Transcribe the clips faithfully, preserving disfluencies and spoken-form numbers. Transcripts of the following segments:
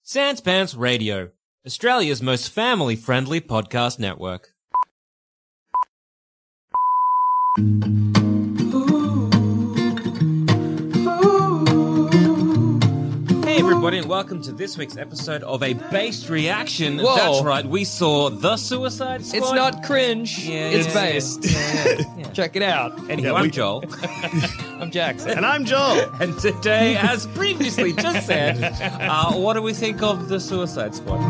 Sans Pants Radio, Australia's most family-friendly podcast network. Hey everybody, and welcome to this week's episode of A Based Reaction. Whoa. That's right, we saw The Suicide Squad. It's not cringe. Yeah, it's yeah, based. yeah, yeah. Check it out. Anyway, Yeah, I'm we- Joel. I'm Jackson. And I'm Joel. And today, as previously just said, uh, what do we think of The Suicide Squad?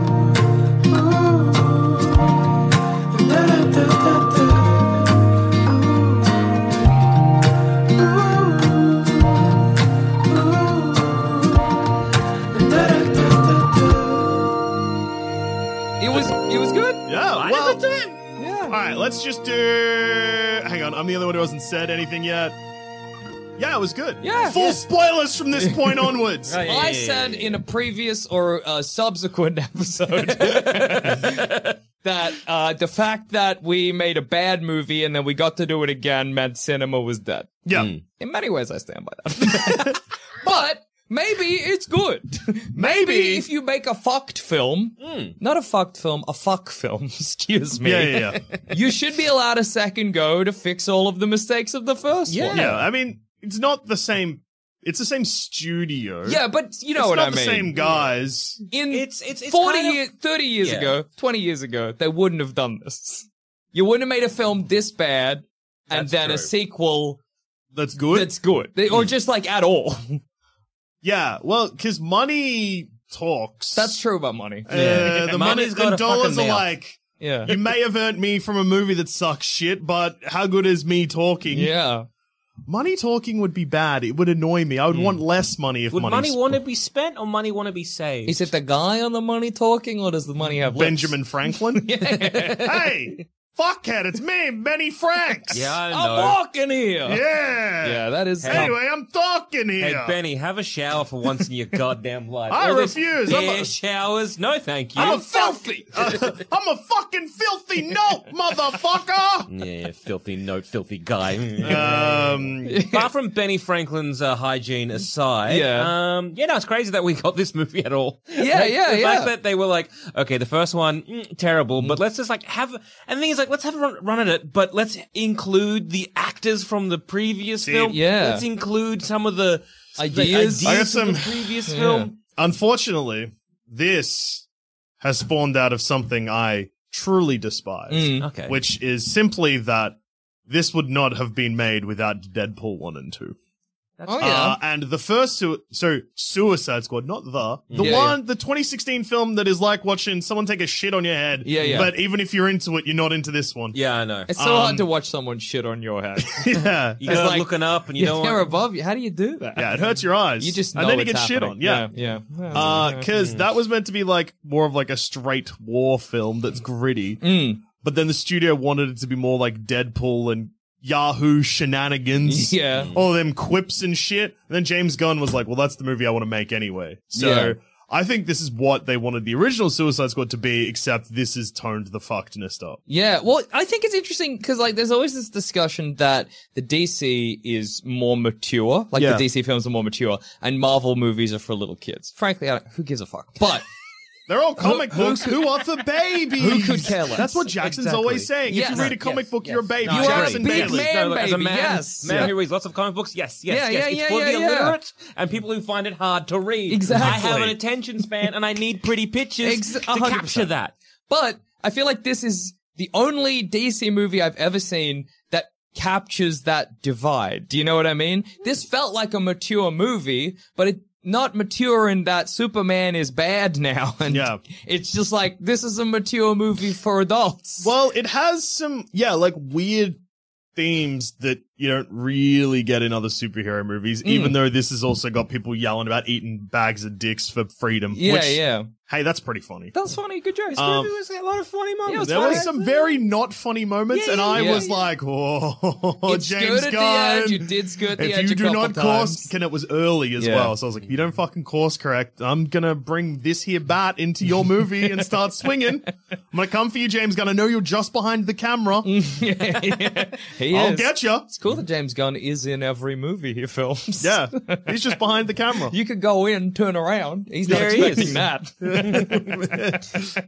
It was it was good. Yeah, well, Yeah. all right, let's just do... Hang on, I'm the only one who hasn't said anything yet. Yeah, it was good. Yeah. Full Yeah. spoilers from this point onwards. Oh, yeah, yeah, I yeah, said yeah. in a previous or uh, subsequent episode that uh, the fact that we made a bad movie and then we got to do it again meant cinema was dead. Yeah. Mm. In many ways, I stand by that. But maybe it's good. Maybe. if you make a fucked film, Mm. not a fucked film, a fuck film, excuse me. Yeah, yeah, yeah. You should be allowed a second go to fix all of the mistakes of the first Yeah. one. Yeah, I mean, it's not the same... It's the same studio. Yeah, but you know it's what not I the mean. same guys. In It's- it's- it's forty kind of- years, thirty years Yeah. ago, twenty years ago, they wouldn't have done this. You wouldn't have made a film this bad and That's then a true. sequel That's good. that's good. They- or just like at all. Yeah, well, because money talks. That's true about money. Uh, Yeah. the Money's money, got the a dollars fucking are mouth. like, Yeah. you may have earned me from a movie that sucks shit, but how good is me talking? Yeah. Money talking would be bad. It would annoy me. I would want less money if Would money money sp- want to be spent or money want to be saved? Is it the guy on the money talking or does the money have lips? Benjamin Franklin? Hey, fuckhead, it's me, Benny Franks. Yeah, I I'm know. walking here. Yeah. Yeah, that is. Anyway, I'm talking Hey, here. Benny, have a shower for once in your goddamn life. I All this refuse. I'm air a- showers? No, thank you. I'm a filthy. uh, I'm a fucking filthy note, motherfucker. Yeah, filthy note, filthy guy. Um, Apart from Benny Franklin's uh, hygiene aside, Yeah. um, yeah, no, it's crazy that we got this movie at all. Yeah, Like, yeah, the yeah. fact that they were like, okay, the first one, mm, terrible, but let's just like have, and the thing is like, let's have a run, run at it, but let's include the actors from the previous See, film. yeah. Let's include some of the the Ideas. I got ideas some- of the previous Yeah. film. unfortunately, this has spawned out of something I truly despise, Mm. Okay. which is simply that this would not have been made without Deadpool one and two. That's Oh, fine. yeah. Uh, and the first, su- so Suicide Squad, not the, the Yeah, one, the twenty sixteen film that is like watching someone take a shit on your head. Yeah, yeah. But even if you're into it, you're not into this one. Yeah, I know. It's so Um, hard to watch someone shit on your head. yeah. You It's go like- looking up and you Yeah, don't they're want... above you. How do you do that? Yeah, it hurts your eyes. You just know and then you it's get shit happening. on. Yeah. yeah. yeah. Uh, cause that was meant to be like more of like a straight war film that's gritty. Mm. But then the studio wanted it to be more like Deadpool and Yahoo shenanigans. Yeah. All them quips and shit. And then James Gunn was like, well, that's the movie I want to make anyway. So Yeah. I think this is what they wanted the original Suicide Squad to be, except this is toned the fuckedness up. Yeah, well, I think it's interesting because, like, there's always this discussion that the D C is more mature, like Yeah. the D C films are more mature, and Marvel movies are for little kids. Frankly, I don't, who gives a fuck? But They're all comic who books. could- Who are for babies? Who could care less? That's what Jackson's Exactly. always saying. Yes. If you read a comic Yes, book, yes. you're a baby. No, I Jackson agree. Big Bailey. man. No, as a baby, man, yes. man Yeah. who reads lots of comic books, yes, yes, Yeah, yes. yeah, it's yeah, for the yeah, yeah. illiterate and people who find it hard to read. Exactly. I have an attention span and I need pretty pictures Ex- to one hundred percent. capture that. But I feel like this is the only D C movie I've ever seen that captures that divide. Do you know what I mean? This felt like a mature movie, but it not mature in that Superman is bad now. And Yeah. it's just like, this is a mature movie for adults. Well, it has some, yeah, like weird themes that you don't really get in other superhero movies, Mm. even though this has also got people yelling about eating bags of dicks for freedom. yeah, which, yeah. hey, that's pretty funny. That's funny. Good joke. Um, There was a lot of funny moments. Yeah, it was There funny. was some very not funny moments, Yeah, and I yeah, was yeah. like, "Oh, It's James good at Gunn." the edge. You did skirt the if edge you a do couple not times. course, and it was early as Yeah. well, so I was like, if you don't fucking course correct, I'm gonna bring this here bat into your movie and start swinging. I'm gonna come for you, James Gunn. I know you're just behind the camera. He I'll is. get you. It's cool that James Gunn is in every movie he films. Yeah, he's just behind the camera. You could go in, turn around. He's not There he expecting is. that.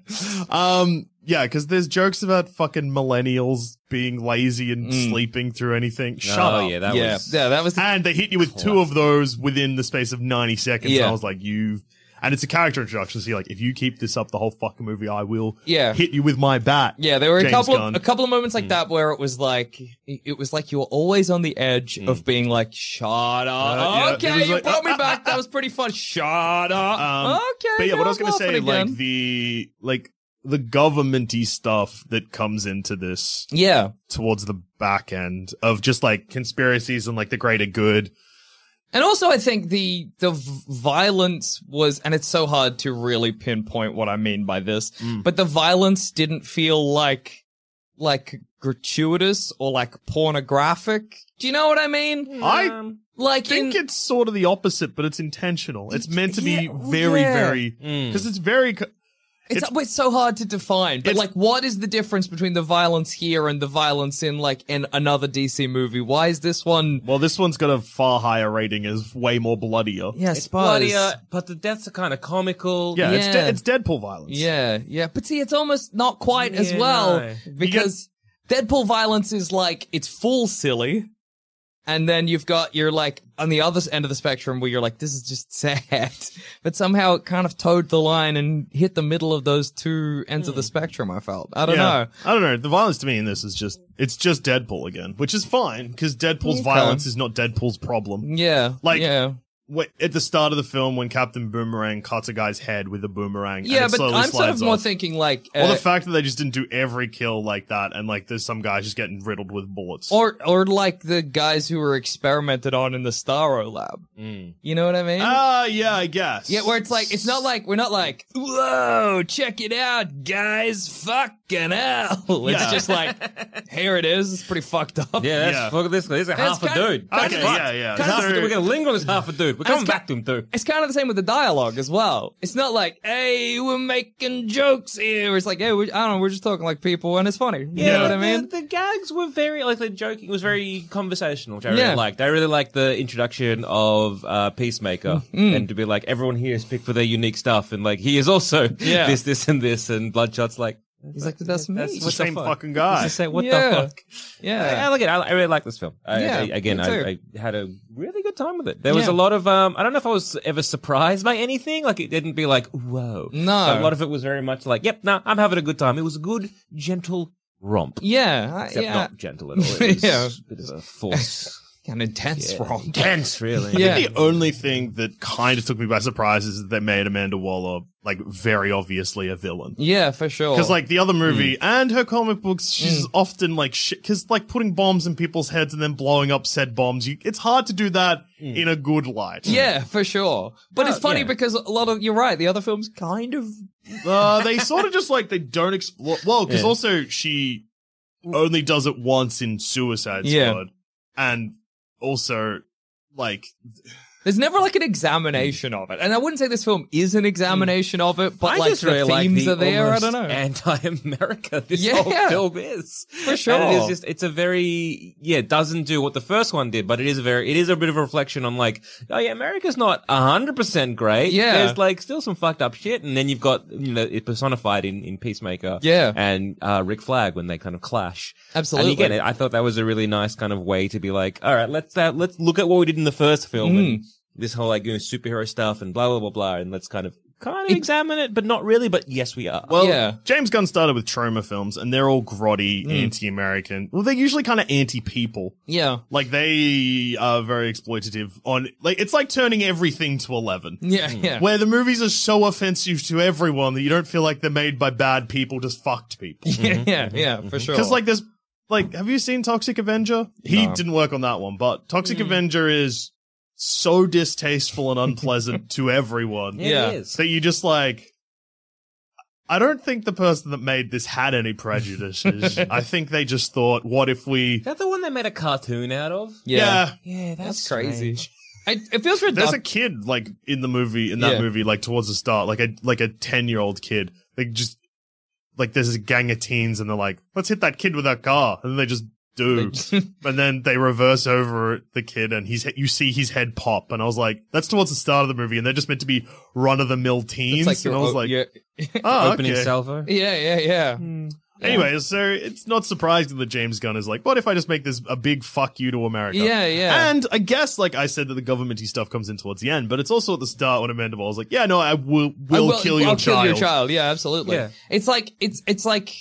um, yeah, because there's jokes about fucking millennials being lazy and sleeping through anything. Shut oh, up. yeah, that yeah, was. yeah, that was the And they hit you with two of those within the space of ninety seconds. Yeah. And I was like, you. And it's a character introduction. So you're like, if you keep this up the whole fucking movie, I will Yeah. hit you with my bat. Yeah, there were a James couple Gunn. of, a couple of moments like that where it was like it was like you were always on the edge of being like, shut up. Uh, yeah, it okay, was you like, brought me uh, uh, back. That was pretty fun. Shut up. Um, okay. But yeah, now what I was I'm gonna say, laughing like again. the like the governmenty stuff that comes into this Yeah. towards the back end of just like conspiracies and like the greater good. And also, I think the the v- violence was, and it's so hard to really pinpoint what I mean by this, Mm. but the violence didn't feel like like gratuitous or like pornographic. Do you know what I mean? I Um, Like think in, it's sort of the opposite, but it's intentional. It's meant to be Yeah, very, yeah. very Mm. because it's very. co- it's, it's- it's so hard to define. But it's- like, what is the difference between the violence here and the violence in like in another D C movie? Why is this one? Well, this one's got a far higher rating, is way more bloodier. Yeah, I it's suppose. bloodier, but the deaths are kind of comical. Yeah, It's, Yeah. de- it's Deadpool violence. Yeah, yeah. But see, it's almost not quite as Yeah, well no. because Deadpool violence is like, it's full silly. And then you've got, you're like, on the other end of the spectrum where you're like, this is just sad. But somehow it kind of towed the line and hit the middle of those two ends of the spectrum, I felt. I don't Yeah. know. I don't know. The violence to me in this is just, it's just Deadpool again, which is fine because Deadpool's Okay. violence is not Deadpool's problem. Yeah. Like- yeah. Wh- At the start of the film, when Captain Boomerang cuts a guy's head with a boomerang, and Yeah, it but slowly I'm sort slides of more off. thinking like, Or uh, the fact that they just didn't do every kill like that, and like there's some guys just getting riddled with bullets. or, or like the guys who were experimented on in the Starro lab. Mm. You know what I mean? Ah, yeah, I guess. Yeah, where it's like, it's not like, we're not like, whoa, check it out, guys, fucking hell. It's Yeah. just like, here it is, it's pretty fucked up. Yeah, that's Yeah. fuck this. This is a half a kinda- dude. kinda Okay, Fuck. yeah, yeah. Half a So- dude. We're gonna linger on this half a dude. We're coming ki- back to him too. It's kind of the same with the dialogue as well. It's not like, hey, we're making jokes here. It's like, hey, we, I don't know, we're just talking like people and it's funny. You know what I the- mean? The, gags were very, like, the joking was very conversational, which I really Yeah. liked. I really liked the introduction of uh, Peacemaker, Mm. and to be like, everyone here is picked for their unique stuff, and like, he is also Yeah. this, this, and this, and Bloodshot's like, He's like, that's me. That's It's the what the same fuck? fucking guy. Just say, what Yeah. the fuck? I, I Yeah. like it. I, I really like this film. I, Yeah, I, again, me I, too. I had a really good time with it. There was Yeah. a lot of, um, I don't know if I was ever surprised by anything. Like, it didn't be like, whoa. No. A lot of it was very much like, yep, no, I'm having a good time. It was a good, gentle romp. Yeah. I- Except yeah. not gentle at all. It was Yeah. a bit of a force. Kind of intense Yeah. wrong. Intense, really. Yeah. The only thing that kind of took me by surprise is that they made Amanda Waller like very obviously a villain. Yeah, for sure. Because like the other movie Mm. and her comic books, she's often like shit. Because like putting bombs in people's heads and then blowing up said bombs, you, it's hard to do that in a good light. Yeah, for sure. But Oh, it's funny yeah. because a lot of, you're right, the other films kind of, Uh, they sort of just like they don't explore. Well, because Yeah. also she only does it once in Suicide Yeah. Squad, and also like there's never like an examination of it. And I wouldn't say this film is an examination of it, but I like just the really like themes the are there. I almost don't know. Anti-America this Yeah. whole film is. For sure. And it is just, it's a very, yeah, it doesn't do what the first one did, but it is a very, it is a bit of a reflection on like, oh yeah, America's not a hundred percent great. Yeah. There's like still some fucked up shit. And then you've got, you know, it personified in, in Peacemaker. Yeah. And, uh, Rick Flag when they kind of clash. Absolutely. And again, I thought that was a really nice kind of way to be like, all right, let's, uh, let's look at what we did in the first film Mm. and this whole like, you know, superhero stuff and blah, blah, blah, blah. And let's kind of, kind of examine it, but not really, but yes, we are. well, Yeah. James Gunn started with trauma films, and they're all grotty, anti-American. Well, they're usually kind of anti-people. Yeah. Like they are very exploitative on like it's like turning everything to eleven. Yeah, yeah. Where the movies are so offensive to everyone that you don't feel like they're made by bad people, just fucked people. Yeah, yeah, yeah, for sure. Because like there's like, have you seen Toxic Avenger? He No. didn't work on that one, but Toxic Avenger is so distasteful and unpleasant to everyone Yeah, Yeah. it is. that you just like, I don't think the person that made this had any prejudices. I think they just thought, what if we... Is that the one they made a cartoon out of? Yeah. Yeah, That's crazy. I, it feels There's ridiculous. a kid, like, in the movie, in that Yeah. movie, like, towards the start, like a, like a ten-year-old kid. They just, like, there's a gang of teens and they're like, let's hit that kid with our car. And then they just do. And then they reverse over the kid and he's, you see his head pop. And I was like, that's towards the start of the movie and they're just meant to be run-of-the-mill teens. It's like and I your- was like, yeah. oh, Opening okay. salvo. yeah, yeah, yeah. Anyway, so it's not surprising that James Gunn is like, what if I just make this a big fuck you to America? Yeah, yeah. And I guess, like I said, that the governmenty stuff comes in towards the end, but it's also at the start when Amanda Waller was like, yeah, no, I will, will, I kill your I'll child. kill your child. Yeah, absolutely. Yeah. It's like it's it's like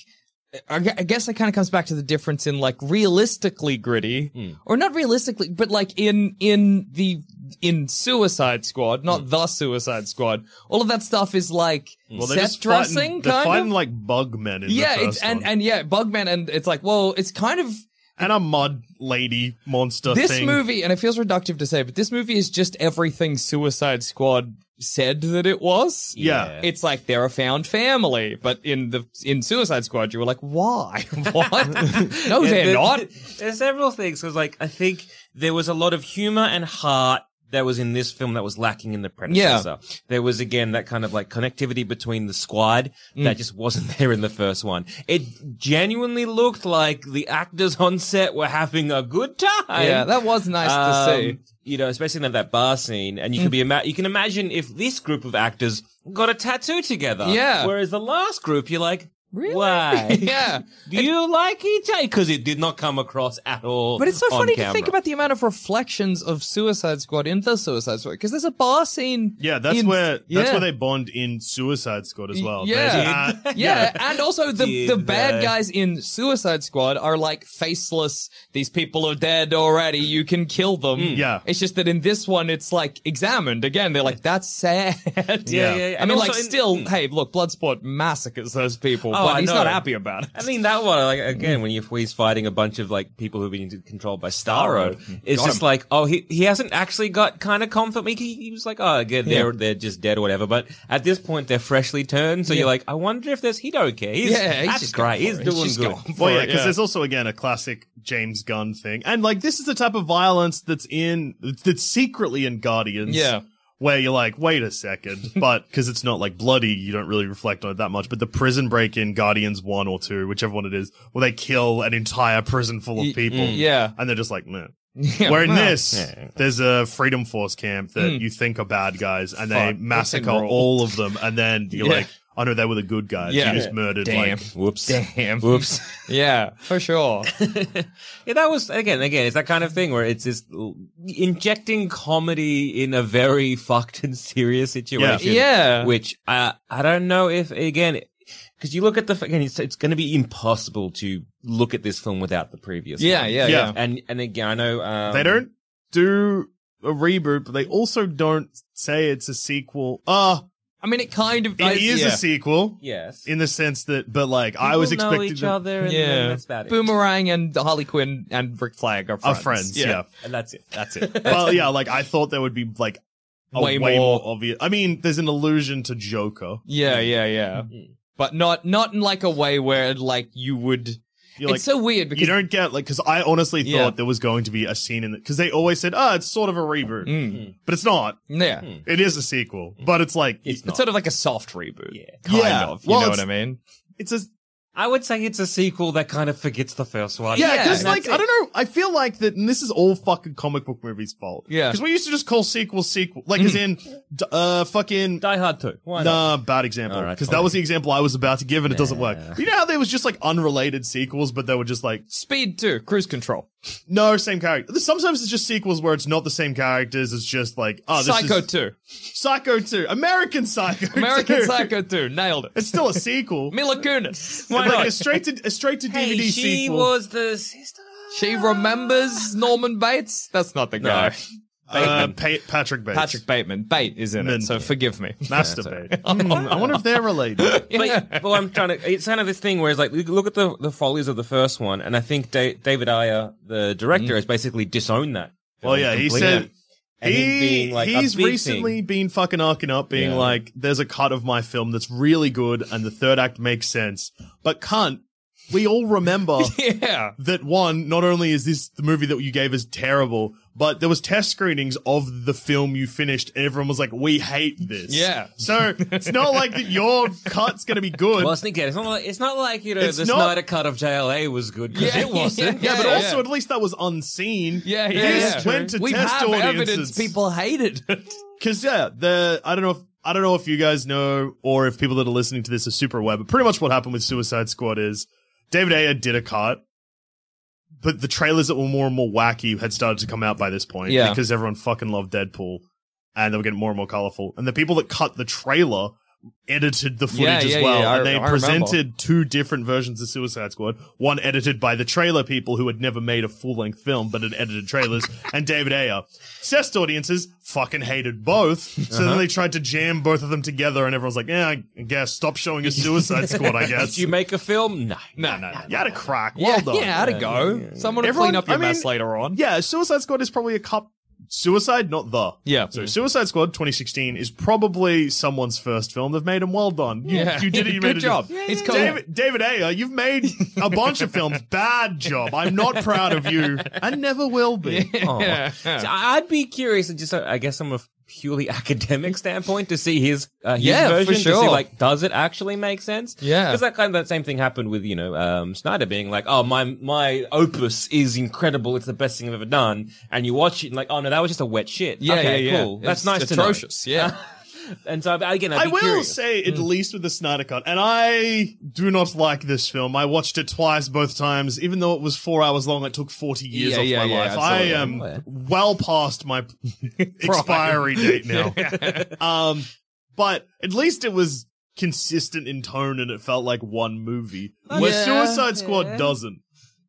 I gu- I guess it kind of comes back to the difference in like realistically gritty, or not realistically, but like in in the in Suicide Squad, not the Suicide Squad. All of that stuff is like Well, they're set just dressing, fighting, they're kind fighting of. like bugmen in Yeah, the it's first and one. and yeah, Bugman, and it's like, well, it's kind of. And a mud lady monster This thing. movie, and it feels reductive to say, but this movie is just everything Suicide Squad said that it was. Yeah. It's like they're a found family, but in the in Suicide Squad, you were like, why? What? no, Yeah, they're there- not. There's several things because, like, I think there was a lot of humor and heart that was in this film that was lacking in the predecessor. There was, again, that kind of like connectivity between the squad Mm. that just wasn't there in the first one. It genuinely looked like the actors on set were having a good time. Yeah, that was nice to see. Um, You know, especially in that bar scene, and you can be ima- you can imagine if this group of actors got a tattoo together. Yeah. Whereas the last group, you're like, Really? why? Yeah. Do you like each other? Because it did not come across at all. But it's so on funny camera. to think about the amount of reflections of Suicide Squad in the Suicide Squad, because there's a bar scene. Yeah, that's in- where that's yeah. where they bond in Suicide Squad as well. Yeah. There's that- Yeah, and also the Did the bad they? guys in Suicide Squad are like faceless. These people are dead already. You can kill them. Yeah. It's just that in this one, it's like examined again. They're like, that's sad. Yeah, yeah, yeah. I And mean, also like, in- still, hey, look, Bloodsport massacres those people, Oh, but I he's know. not happy about it. I mean, that one, like, again, when you, he's fighting a bunch of, like, people who've been controlled by Starro, it's Got just him. like, oh, he, he hasn't actually got kind of confident. He, he was like, oh, again, they're, Yeah. they're just dead or whatever. But at this point, they're freshly turned. So Yeah. you're like, I wonder if there's, he don't care. He's, Yeah, he's that's just great. going He's for it. doing He's just good. going for Well, yeah, it, because there's also again a classic James Gunn thing, and like this is the type of violence that's in that's secretly in Guardians. Yeah. Where you're like, wait a second, but because it's not like bloody, you don't really reflect on it that much. But the prison break in Guardians one or two, whichever one it is, where they kill an entire prison full of people, yeah. and they're just like, meh. Yeah, Where in well, this, yeah. there's a Freedom Force camp that you think are bad guys, and they Fuck, massacre rock and roll. all of them, and then you're Yeah. like, oh no, they were the good guys. Yeah. You just murdered Damn. like Whoops. Damn. Whoops. Yeah, for sure. Yeah, that was, again, again, it's that kind of thing where it's just l- injecting comedy in a very fucked and serious situation. Yeah. Which, uh, I don't know if, again, because you look at the, again, it's, it's going to be impossible to look at this film without the previous Yeah, one. yeah, Yeah. yeah. And, and again, I know, um, They don't do a reboot, but they also don't say it's a sequel. Uh, I mean, it kind of it is yeah. a sequel Yes. in the sense that, but like, I People was know expecting each them- other and Yeah. then that's about it. Boomerang and Harley Quinn and Rick Flag are are friends. friends. Yeah. And that's it. That's it. Well, yeah, like I thought there would be like a Way way, more- more. obvious. I mean, there's an allusion to Joker. Yeah, yeah, yeah. But not not in like a way where like you would. You're It's like, so weird because you don't get like, because I honestly thought Yeah. there was going to be a scene in it, because they always said, oh, it's sort of a reboot, Mm. but it's not. Yeah, It is a sequel, but it's like It's it's sort of like a soft reboot. Yeah. kind Yeah. of. You Well, know what it's- I mean? it's a I would say it's a sequel that kind of forgets the first one. Yeah, Yeah, because and like that's I don't know, I feel like that, and this is all fucking comic book movies' fault. Yeah. because we used to just call sequels sequel, like as in, d- uh, fucking. Die Hard two. Why not? Nah, bad example. All right, Because fine. that was the example I was about to give, and it doesn't work. Yeah. You know how there was just like unrelated sequels, but they were just like Speed two, Cruise Control, no same character. Sometimes it's just sequels where it's not the same characters. It's just like oh, this Psycho is two, Psycho two, American Psycho, American two. Psycho two, nailed it. It's still a sequel. Mila Kunis. Why like a straight to a straight to D V D Hey, she sequel. was the sister. She remembers Norman Bates. That's not the guy. uh, Pa- Patrick Bates. Patrick Bateman. Bate is in Men- it, so forgive me. Masturbate. Hmm, I wonder if they're related. But, but I'm trying to. It's kind of this thing where it's like, look at the the follies of the first one, and I think da- David Ayer, the director, has basically disowned that. Well, yeah, he Completely. said and he, him being like he's a big recently thing. been fucking arcing up, being Yeah. like, "There's a cut of my film that's really good, and the third act makes sense." But cunt, we all remember Yeah. that one. Not only is this the movie that you gave us terrible, but there was test screenings of the film you finished, and everyone was like, "We hate this." Yeah. So it's not like that your cut's gonna be good. Well, Sneaker, it's not like it's not like you know It's the not- Snyder cut of J L A was good because Yeah, it wasn't. yeah, but yeah, also yeah. at least that was unseen. Yeah, yeah, This yeah. went to We test have audiences. evidence people hated it. Because yeah, the I don't know if I don't know if you guys know or if people that are listening to this are super aware, but pretty much what happened with Suicide Squad is David Ayer did a cut, but the trailers that were more and more wacky had started to come out by this point Yeah. because everyone fucking loved Deadpool, and they were getting more and more colorful. And the people that cut the trailer edited the footage Yeah, as yeah, well, yeah, I- and they I presented remember. two different versions of Suicide Squad. One edited by the trailer people who had never made a full-length film but had edited trailers, and David Ayer. Test audiences fucking hated both, so then they tried to jam both of them together, and everyone's like, "Yeah, I guess stop showing us Suicide Squad." I guess Did you make a film? No. No, no, no. you had a crack. Well Yeah, done. yeah, how'd it go? Someone will Everyone- clean up your I mean, mess later on. Yeah, Suicide Squad is probably a cup. Suicide, not the. Yeah. So Suicide Squad twenty sixteen is probably someone's first film. They've made them well done. You, Yeah. you did it. You Good made job. it. It's cool. David, David Ayer, you've made a bunch of films. Bad job. I'm not proud of you, and never will be. Oh. Yeah. So I- I'd be curious, just uh, I guess from a purely academic standpoint, to see his uh, his Yeah, for version. To see sure. like, does it actually make sense? Yeah. because that kind of that same thing happened with you know um, Snyder being like, oh my my opus is incredible, it's the best thing I've ever done, and you watch it and like, oh no, that was just a wet shit. Yeah, okay, yeah, yeah. cool. That's It's nice to know. atrocious. Yeah. And so again, I'd I be will curious. say, at least with the Snyder Cut, and I do not like this film. I watched it twice, both times. Even though it was four hours long, it took forty years Yeah, off yeah, my yeah, life. I absolutely. am Oh, yeah. well past my expiry date now. Um, but at least it was consistent in tone, and it felt like one movie. Where Yeah, Suicide Squad yeah. doesn't.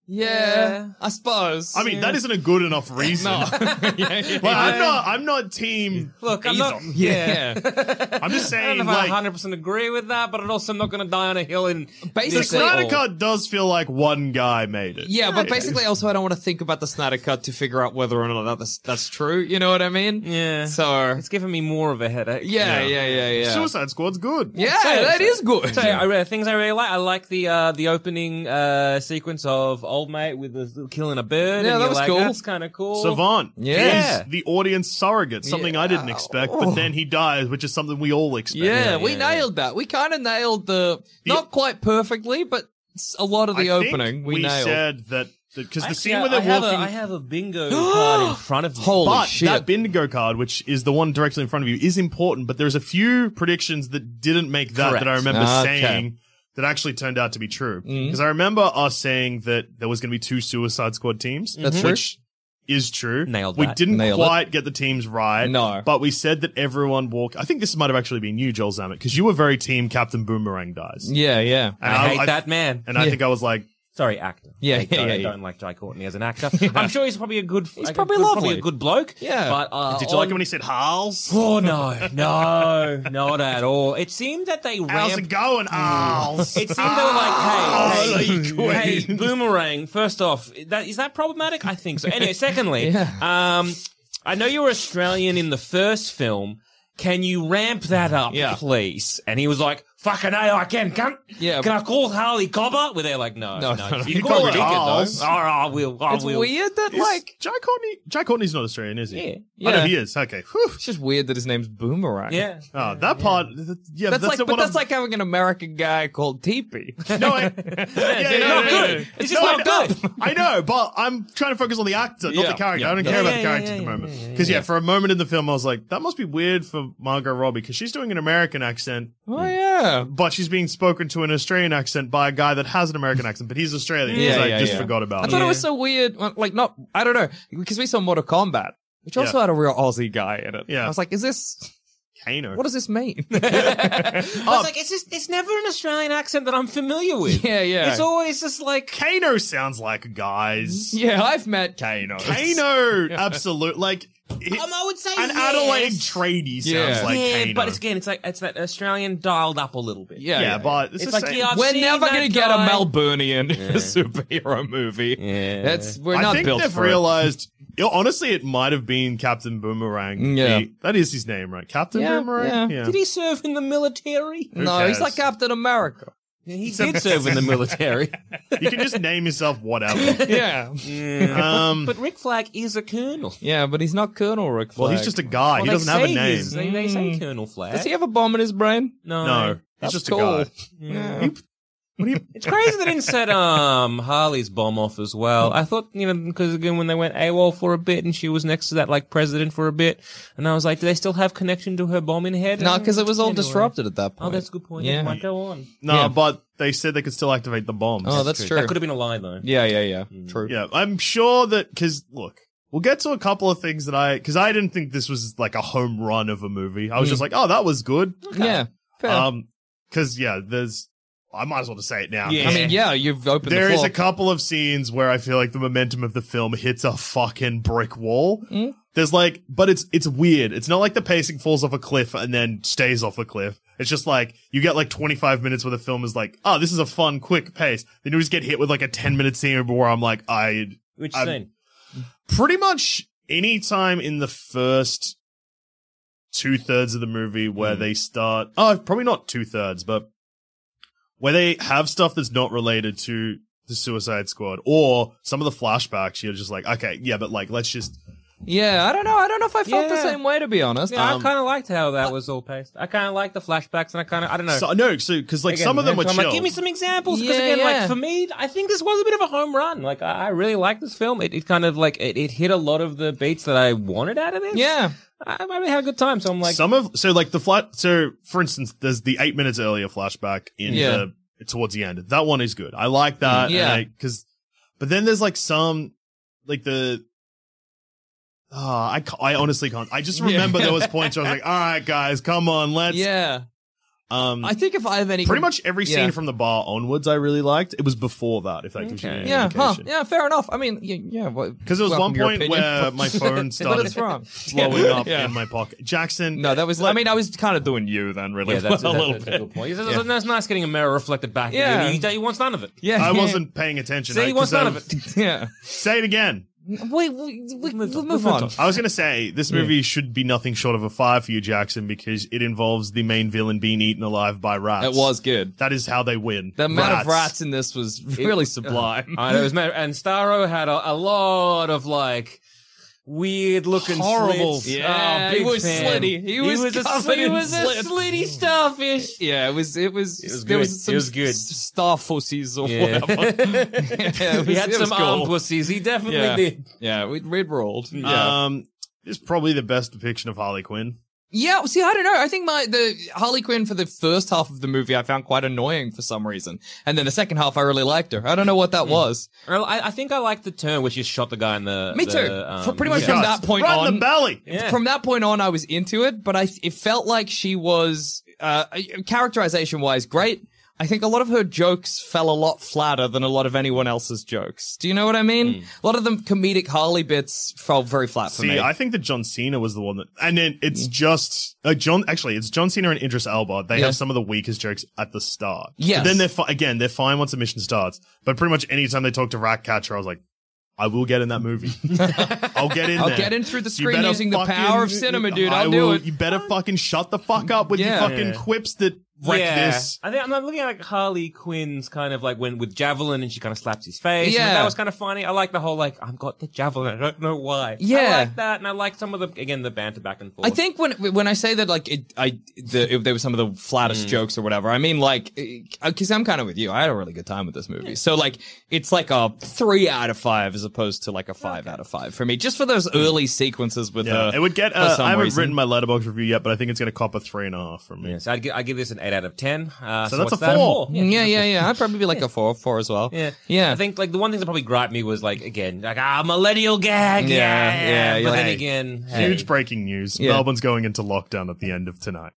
Yeah, I suppose. I mean, that isn't a good enough reason. no. yeah, yeah, Like, I'm not. I'm not team. Look, I'm either. not. yeah. Yeah. I'm just I don't saying, know if I like, one hundred percent agree with that, but also I'm not going to die on a hill in Basically- the this Snyder all. Cut does feel like one guy made it. Yeah, but basically, also, I don't want to think about the Snyder Cut to figure out whether or not that's that's true. You know what I mean? Yeah. So, It's giving me more of a headache. yeah, yeah, yeah, yeah. Suicide Squad's good. Yeah, So- that so- is good. So I read things I really like. I like the uh, the opening uh, sequence of Old Mate with the killing a bird. Yeah, and that you're was like, cool. That's kind of cool. Savant. Yeah. He's the audience surrogate, something I didn't expect, but then he dies, which is something we all expect. Yeah, Yeah, we yeah, nailed that. We kind of nailed the, not quite perfectly, but s- a lot of the I think opening we, we nailed. said that, because the Actually, scene where I, they're have walking. a, I have a bingo card in front of me. Holy but shit. that bingo card, which is the one directly in front of you, is important, but there's a few predictions that didn't make that Correct. that I remember Okay. saying that actually turned out to be true. Mhm. Because I remember us saying that there was going to be two Suicide Squad teams. That's true. Which is true. Nailed We that. didn't Nailed it. quite get the teams right. No. But we said that everyone walked. I think this might have actually been you, Joel Zammit, because you were very team Captain Boomerang dies. Yeah, yeah. And I hate that man. And I Yeah. think I was like, Sorry, actor. Yeah, I yeah, don't, yeah, I yeah. don't like Jai Courtney as an actor. I'm sure he's probably a good. He's like, probably a good, lovely. Probably a good bloke. Yeah. But uh, did you like on- him when he said Harls? Oh no, no, not at all. It seemed that they How's it ramped. going, Harls? It seemed they were like, Oh, hey, like hey, hey, Queen. Boomerang. First off, that is that problematic? I think so. Anyway, secondly, um, I know you're Australian in the first film. Can you ramp that up, Yeah. please? And he was like, fucking A, I can, cunt. Yeah. Can I call Harley Cobber? Where they're like, no, No, no. no, no. You, You can call call it it Harles. Harles. All right, I will, I It's will. weird that, Is like, Jai Courtney, Jai Courtney's not Australian, is he? Yeah. I know Yeah. he is. Okay. Whew. it's just weird that his name's Boomerang. Yeah. Oh, that part. th- Yeah, That's, that's, like, what but that's I'm- like having an American guy called Teepee. No, I, yeah, yeah, yeah, not yeah, good. yeah. It's No, just I not know. good. I know, but I'm trying to focus on the actor, not Yeah, the character. yeah. I don't Yeah, care about yeah, the character yeah, at the yeah, moment. yeah, yeah, Because yeah, yeah. for a moment in the film, I was like, that must be weird for Margot Robbie because she's doing an American accent, Oh, yeah. but she's being spoken to an Australian accent by a guy that has an American accent, but he's Australian. Yeah, because I yeah, just yeah. forgot about I it. thought Yeah. it was so weird. well, Like, not, I don't know, because we saw Mortal Kombat, which also Yeah. had a real Aussie guy in it. Yeah. I was like, is this, Kano. what does this mean? I was like, it's just, it's never an Australian accent that I'm familiar with. yeah, yeah. It's always just like, Kano sounds like guys. yeah, I've met Kano. Kano, absolute. Like, He- Um, I would say An yes. Adelaide tradie sounds Yeah. like yeah, Kano. but it's again, it's like it's that Australian dialed up a little bit. Yeah, yeah, yeah, but it's, It's the like, same. yeah, I've We're seen never that going to get a guy. Melburnian in a superhero movie. Yeah. That's we're I not think built they've for it. realized. You know, honestly, it might have been Captain Boomerang. Yeah. The- that is his name, right? Captain Yeah, Boomerang. yeah. Did he serve in the military? Who No, he's cares? like Captain America. Yeah, he did serve in the military. You can just name yourself whatever. Yeah. Um, But Rick Flag is a colonel. Yeah, but he's not Colonel Rick Flag. well, he's just a guy. Well, he they doesn't have a say name. his- They, they say Mm. Colonel Flag. Does he have a bomb in his brain? No. No, That's he's just cool. a guy. Yeah. It's crazy they didn't set um Harley's bomb off as well. I thought, you know, because again when they went AWOL for a bit and she was next to that like president for a bit, and I was like, do they still have connection to her bombing head? No, because it was all Anyway. disrupted at that point. Oh, that's a good point. Yeah. Yeah, might go on. No, Yeah. but they said they could still activate the bombs. Oh, that's true. That could have been a lie though. Yeah, yeah, yeah. True. Yeah, I'm sure that because look, we'll get to a couple of things that I because I didn't think this was like a home run of a movie. I was just like, oh, that was good. Yeah. Fair. Um, because yeah, there's I might as well just say it now. Yeah. I mean, yeah, you've opened There the is floor. a couple of scenes where I feel like the momentum of the film hits a fucking brick wall. Mm. There's like, but it's it's weird. It's not like the pacing falls off a cliff and then stays off a cliff. It's just like you get like twenty-five minutes where the film is like, oh, this is a fun, quick pace. Then you just get hit with like a ten minute scene where I'm like, I Which I'm- scene? pretty much any time in the first two thirds of the movie where Mm. they start, oh, probably not two thirds, but where they have stuff that's not related to the Suicide Squad or some of the flashbacks, you're just like, okay, yeah, but like, let's just, Yeah, I don't know. I don't know if I felt the Yeah. same way, to be honest. Yeah, Um, I kind of liked how that was all paced. I kind of liked the flashbacks, and I kind of, I don't know. so, no, so, cause like Again, some of them were so I'm chill. like, give me some examples, because Yeah, again, yeah. like for me, I think this was a bit of a home run. Like I, I really liked this film. It, it kind of like it, it hit a lot of the beats that I wanted out of this. Yeah. I, I really had a good time. So I'm like, some of, so like the flat, so for instance, there's the eight minutes earlier flashback in Yeah. the, towards the end. That one is good. I like that. Yeah. and I- cause, but then there's like some, like the, oh, I, ca- I honestly can't. I just remember Yeah. there was points where I was like, all right, guys, come on, let's, Yeah. um, I think if I have any. pretty much every scene Yeah. from the bar onwards I really liked. It was before that, if that gives you Okay. any Yeah, huh. indication. Yeah, fair enough. I mean, yeah. yeah Because Because there was one point where my phone But started it's wrong. blowing up Yeah. in my pocket. Jackson. No, that was. I mean, I was kind of doing you then, really. yeah, that's, well, a, a little that's, bit. that's a good point. It's, it's nice getting a mirror reflected back. Yeah. Yeah, he, he wants none of it. Yeah, I yeah. wasn't paying attention. See, I- he wants 'cause none I- of it. Yeah. Say it again. Wait, we, we, we'll move on. I was going to say, this movie should be nothing short of a five for you, Jackson, because it involves the main villain being eaten alive by rats. It was good. That is how they win. The amount of rats in this was really sublime. I know, it was mad. And Starro had a, a lot of like weird looking Horrible. slits. Yeah, oh, big he was fan. slitty. He was a, covered he in was a slits. slitty starfish. Yeah, it was. It was. It was there good. was some It was good. s- star fussies or Yeah. whatever. yeah, it he was- had it was some cool. arm pussies. He definitely Yeah. did. Yeah, we we'd rolled. Yeah. Um, it's probably the best depiction of Harley Quinn. Yeah, see, I don't know. I think my the Harley Quinn for the first half of the movie I found quite annoying for some reason, and then the second half I really liked her. I don't know what that was. Well, I, I think I liked the turn where she shot the guy in the. Me the, too. um, For pretty much yeah. from that point right in on, the belly. Yeah. from that point on, I was into it, but I it felt like she was uh, characterization wise great. I think a lot of her jokes fell a lot flatter than a lot of anyone else's jokes. Do you know what I mean? A lot of the comedic Harley bits fell very flat for See, me. I think that John Cena was the one that, and then it's just uh, John. Actually, it's John Cena and Idris Elba. They Yeah. have some of the weakest jokes at the start. Yes. But then they're fi- again, they're fine once the mission starts. But pretty much anytime they talk to Ratcatcher, I was like, I will get in that movie. I'll get in I'll there. get in through the You screen better using the fucking- power of cinema, dude. I I'll do will- it. You better fucking shut the fuck up with Yeah. your fucking Yeah. quips that wreck yeah. this. I think I'm not looking at like Harley Quinn's kind of like when with Javelin and she kind of slaps his face. Yeah. And that was kind of funny. I like the whole like I've got the Javelin. I don't know why. Yeah. I like that, and I like some of the again the banter back and forth. I think when when I say that, like, it, I the, if there were some of the flattest jokes or whatever, I mean, like, because I'm kind of with you. I had a really good time with this movie. So, like, it's like a three out of five as opposed to like a five out of five for me, just for those early sequences with Yeah, her. it would get. for Uh, some I haven't reason. written my Letterboxd review yet, but I think it's going to cop a three and a half from me. Yeah, so I'd give, I'd give this an eight out of ten. Uh, So so that's what's a that? four. Yeah, yeah, yeah. I'd probably be like a four, four as well. Yeah, Yeah. I think like the one thing that probably griped me was like again like ah millennial gag. Yeah, Yeah, yeah, But you're then like- again, Huge hey. breaking news. Yeah. Melbourne's going into lockdown at the end of tonight.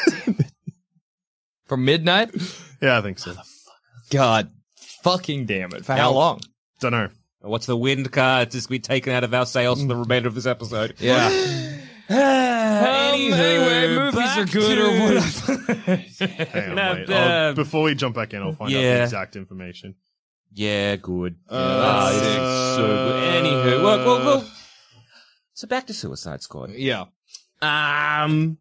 For midnight? Yeah, I think so. God fucking damn it. For how Yeah. long? Don't know. What's the wind card? Just be taken out of our sails for the remainder of this episode. Yeah. um, anyway, movies are good to... or whatever. Hang on, No, wait. uh, I'll- before we jump back in, I'll find out yeah. the exact information. Yeah, good. Uh, Ah, it is so good. Anywho, well, well, well. So back to Suicide Squad. Yeah. Um.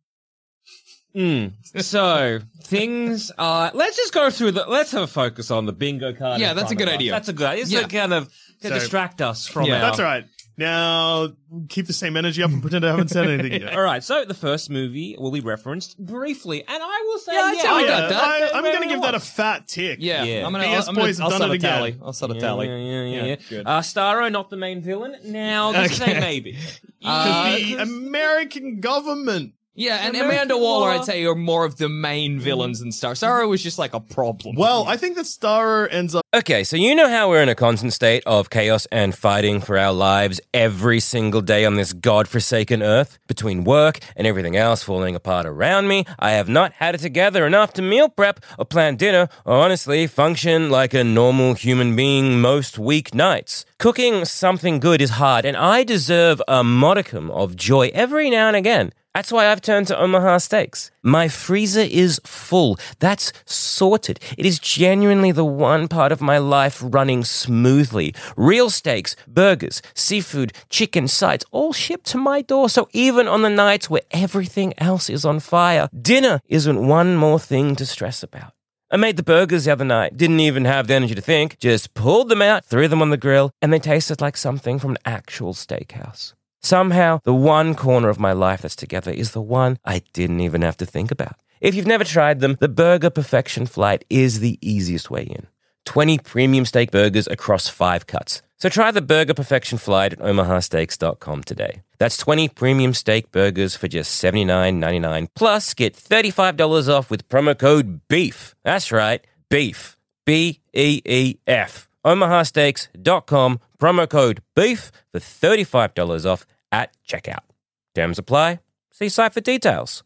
Mm. So things are. Let's just go through the. Let's have a focus on the bingo card. Yeah, in that's a front good of us. idea. That's a good. It's Yeah. to kind of to So- distract us from. Yeah. our, That's all right. Now, keep the same energy up and pretend I haven't said anything yet. All right. So the first movie will be referenced briefly, and I will say, Yeah, I'd yeah, say Oh, we I got yeah, that. I, I'm Very going to give that a well. fat tick. Yeah. Yeah. I'm gonna, B S I'm gonna, Boys have I'll done set it a again. tally. I'll set a Yeah, tally. Yeah, yeah, yeah. yeah. good. Uh, Starro, not the main villain. Now, this is Okay. a maybe. Uh, the American government. Yeah, and American Amanda Waller, Waller. I'd say, are more of the main villains and stuff. Starro was just like a problem. Well, I think that Starro ends up Okay, so you know how we're in a constant state of chaos and fighting for our lives every single day on this godforsaken earth? Between work and everything else falling apart around me, I have not had it together enough to meal prep or plan dinner or honestly function like a normal human being most weeknights. Cooking something good is hard, and I deserve a modicum of joy every now and again. That's why I've turned to Omaha Steaks. My freezer is full. That's sorted. It is genuinely the one part of my life running smoothly. Real steaks, burgers, seafood, chicken, sides, all shipped to my door. So even on the nights where everything else is on fire, dinner isn't one more thing to stress about. I made the burgers the other night, didn't even have the energy to think, just pulled them out, threw them on the grill, and they tasted like something from an actual steakhouse. Somehow, the one corner of my life that's together is the one I didn't even have to think about. If you've never tried them, the Burger Perfection Flight is the easiest way in. twenty premium steak burgers across five cuts. So try the Burger Perfection Flight at omaha steaks dot com today. That's twenty premium steak burgers for just seventy-nine ninety-nine. Plus, get thirty-five dollars off with promo code BEEF. That's right, BEEF. B E E F. omaha steaks dot com, promo code BEEF for thirty-five dollars off at checkout. Terms apply. See site for details.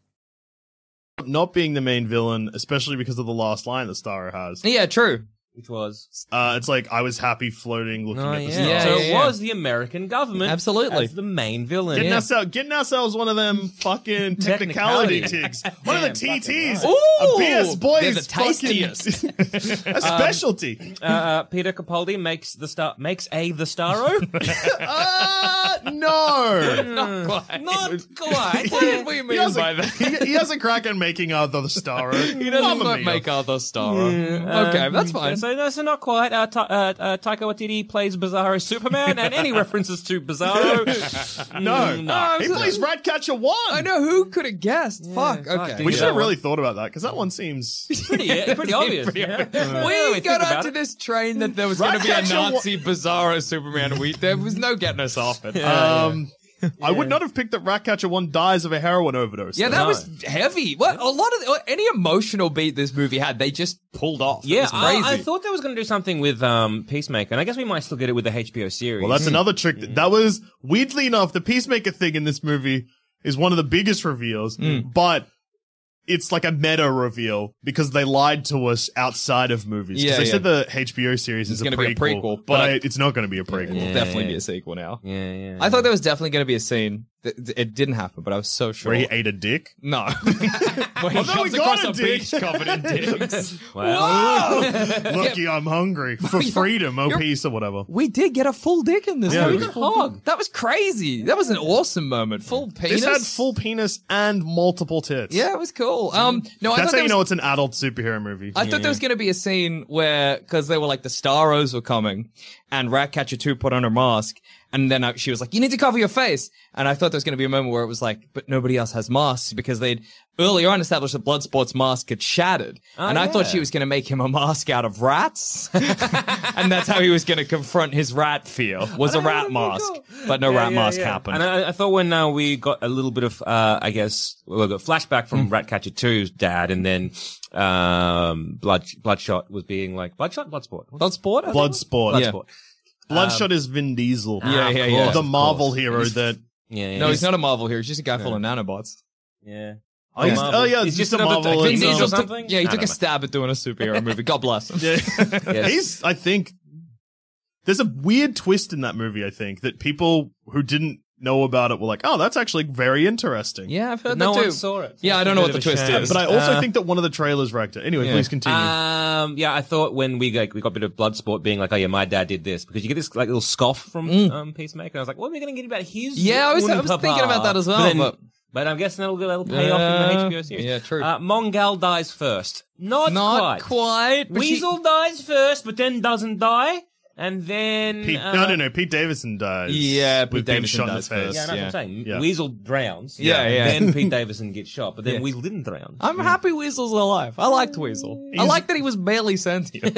not being the main villain, especially because of the last line that Starro has. Yeah, true. Which was Uh, it's like, I was happy floating, looking oh, at the yeah. stars. Yeah, so yeah, it yeah. was the American government Absolutely. as the main villain. Getting, Yeah. ourselves, getting ourselves one of them fucking technicality Technicality. tigs. One of the Damn, T Ts. fucking right. A B S Ooh, Boys they're the fucking- tastiest. a specialty. Uh, uh, Peter Capaldi makes the star makes a the Starro. uh, no. Not quite. Not quite. What did we He mean has, by a, that? he, he has a crack at making other Starro. He doesn't Mamma quite mia. make other Starro. Yeah, Okay, um, that's fine. So, no, so not quite. Uh, Ta- uh, uh, Taika Waititi plays Bizarro Superman, and any references to Bizarro. No, no. he plays Ratcatcher one. I know, who could have guessed? Fuck, fuck, okay. dude. We Yeah. should have really thought about that because that one seems. pretty, yeah, pretty obvious. Pretty yeah. obvious. Uh, We think got about onto it. this train that there was going to be a Ratcatcher wa- Nazi Bizarro Superman. We there was no getting us off it. um, I would not have picked that Ratcatcher one dies of a heroin overdose. Yeah, though. that No. was heavy. What a lot of any emotional beat this movie had, they just pulled off. It Yeah, was crazy. I, I thought they was going to do something with um, Peacemaker, and I guess we might still get it with the H B O series. Well, that's another trick. That, that was weirdly enough, the Peacemaker thing in this movie is one of the biggest reveals, but it's like a meta reveal because they lied to us outside of movies. Because Yeah, they yeah. said the H B O series It's is a gonna prequel, be a prequel, but, but- I, it's not going to be a prequel. It'll Yeah, definitely yeah. be a sequel now. Yeah, yeah. I thought there was definitely going to be a scene. That, it didn't happen, but I was so sure. Where he ate a dick. No. Where he Although we comes got across a a dick. beach covered in dicks. Well, Lucky I'm hungry for you're- freedom, oh you're- peace or whatever. We did get a full dick in this Yeah, movie. we got Hog. That was crazy. That was an awesome moment. Full penis. This had full penis and multiple tits. Yeah, it was cool. Um, no, I That's thought how there you was, know it's an adult superhero movie. I thought there was going to be a scene where, because they were like the Starros were coming, and Ratcatcher two put on her mask, and then uh, she was like, "You need to cover your face." And I thought there was going to be a moment where it was like, "But nobody else has masks," because they'd earlier on established that Bloodsport's mask had shattered, Oh, and I thought yeah. she was going to make him a mask out of rats, and that's how he was going to confront his rat fear. Was a rat mask, but no Yeah, rat yeah, mask yeah. happened. And I, I thought when uh, we got a little bit of, uh, I guess, well, we got flashback from Ratcatcher two's dad, and then um, Blood Bloodshot was being like Bloodshot, Bloodsport, Bloodsport. I think? Bloodsport. Yeah. Bloodsport. Bloodshot is Vin Diesel. Yeah, yeah, of yeah. course, The of Marvel course. hero that. Yeah, yeah. No, he's not a Marvel hero. He's just a guy full of nanobots. Yeah. Oh, he's- Marvel. oh, yeah, He's it's just just a another Marvel Vin and, Diesel um, or took- something. yeah, he I took a don't know. stab at doing a superhero movie. God bless him. Yeah. Yes. He's, I think, there's a weird twist in that movie, I think, that people who didn't know about it were like, oh, that's actually very interesting. Yeah, I've heard No that too. one saw it. Yeah, I It's don't a know bit what the of a twist shame. is. But I also Uh, think that one of the trailers wrecked it. Anyway, Yeah. please continue. Um, yeah, I thought when we like we got a bit of Bloodsport being like, oh yeah, my dad did this, because you get this like little scoff from um, Peacemaker. And I was like, what are we going to get about his? Yeah, I was- I Oon was Papa? thinking about that as well, then- but- but I'm guessing that'll that'll pay off in the Yeah, H B O series. yeah, true. Uh, Mongal dies first. Not, Not quite. quite. but she- Weasel dies first, but then doesn't die, and then Pete, uh, no, no, no. Pete Davidson dies. Yeah, Pete with being Davidson shot in the dies face. first. Yeah, that's what Yeah. I'm saying. Yeah. Weasel drowns. Yeah, and yeah. Then Pete Davidson gets shot, but then Yeah. Weasel didn't drown. I'm happy Weasel's alive. I liked Weasel. I He's- liked that he was barely sentient.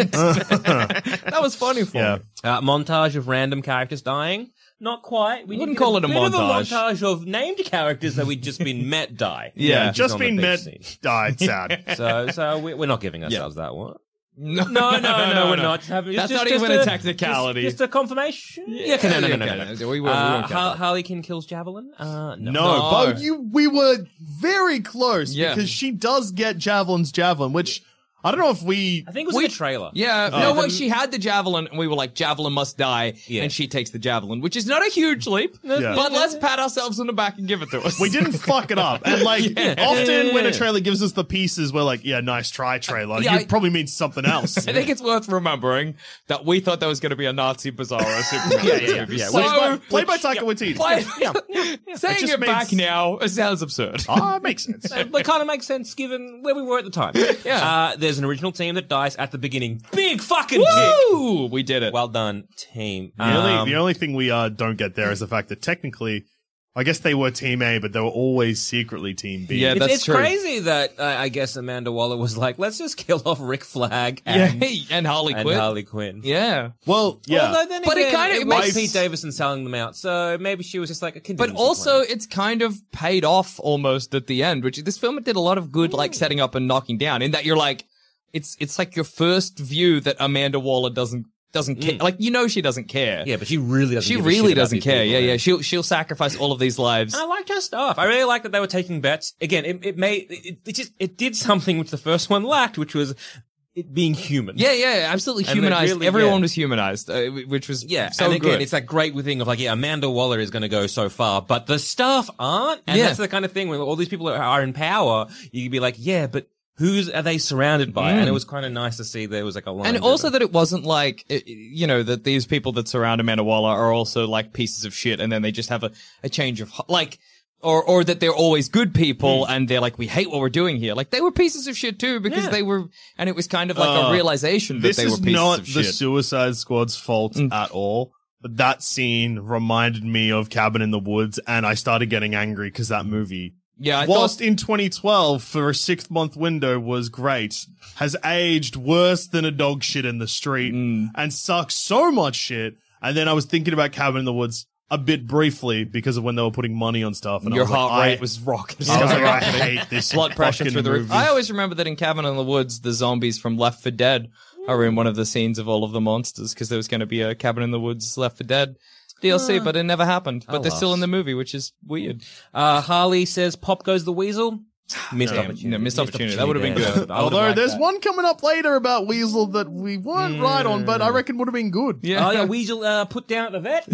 That was funny for Yeah. me. Uh, montage of random characters dying. Not quite. We Wouldn't did get call it a bit of montage. montage of named characters that we'd just been met die. Yeah. Which is Just on the being beach met, scene. died. Sad. So, so we, we're not giving ourselves that one. No, No, no, no, we're not. Having- it's That's just- not just even a a technicality. Just, just a confirmation. Yeah, okay, no, no, no, no, no. okay, We, we, we Uh, won't count Har- that. Harley kills Javelin. Uh, no. No, No. but you, we were very close Yeah. because she does get Javelin's javelin, which I don't know if we. I think it was We- in the trailer. Yeah, no, well, she had the javelin, and we were like, javelin must die, Yeah. and she takes the javelin, which is not a huge leap, Yeah. but let's pat ourselves on the back and give it to us. We didn't fuck it up. And like, often when a trailer gives us the pieces, we're like, yeah, nice try, trailer. Yeah, you I- probably means something else. I think it's worth remembering that we thought there was going to be a Nazi Bizarro Superman. Yeah, yeah, yeah, yeah. So, Played by, played by Taika Waititi. play- saying It just it back makes- now, it sounds absurd. Ah, makes sense. But kind of makes sense given where we were at the time. Yeah. Uh, there's an original team that dies at the beginning. Big fucking kick. Woo! We did it. Well done, team. The only, Um, the only thing we uh, don't get there is the fact that technically, I guess they were Team A, but they were always secretly Team B. Yeah, it's, that's it's true. crazy that uh, I guess Amanda Waller was like, let's just kill off Rick Flag yeah, and, and Harley and Quinn. Harley Quinn. Yeah. Well, yeah. Although then But it again, kinda it was makes- Pete Davidson selling them out, so maybe she was just like a kid. But also, it's kind of paid off almost at the end, which this film did a lot of good, like setting up and knocking down. In that you're like, it's it's like your first view that Amanda Waller doesn't doesn't care. Like you know she doesn't care. yeah, but she really doesn't. she give a really shit about doesn't these care. people, Yeah, man. yeah. She'll she'll sacrifice all of these lives. And I liked her stuff. I really liked that they were taking bets. Again, it, it made it, it just it did something which the first one lacked, which was it being human. Yeah, yeah, absolutely And they humanized. really- Everyone yeah. was humanized, uh, which was Yeah, so and again, good. it's that great thing of like, yeah, Amanda Waller is going to go so far, but the staff aren't, and Yeah. that's the kind of thing when all these people are, are in power, you can be like, yeah, but who's are they surrounded by? And it was kind of nice to see there was like a line. And also that it wasn't like, uh, you know, that these people that surround Amanda Waller are also like pieces of shit and then they just have a, a change of, like, or, or that they're always good people and they're like, we hate what we're doing here. Like, they were pieces of shit too because Yeah. they were, and it was kind of like Uh, a realization that This they were is pieces not of the shit. Suicide Squad's fault Mm. at all. But that scene reminded me of Cabin in the Woods, and I started getting angry because that movie, Yeah, I whilst thought, in twenty twelve for a six month window was great, has aged worse than a dog shit in the street Mm. and sucks so much shit. And then I was thinking about Cabin in the Woods a bit briefly because of when they were putting money on stuff. And your I was heart like, rate I, was rocking. I was like, I hate this Blood pressure fucking through the roof. movie. I always remember that in Cabin in the Woods, the zombies from Left four Dead are in one of the scenes of all of the monsters because there was going to be a Cabin in the Woods Left four Dead D L C, but it never happened. But they're still in the movie, which is weird. uh, Harley says, "Pop goes the weasel." Missed No, opportunity. no, missed opportunity. That would've been there. good. I would've Although liked there's that. one coming up later about Weasel that we weren't right on, but I reckon would have been good. Yeah. Oh yeah, Weasel uh, put down at the vet.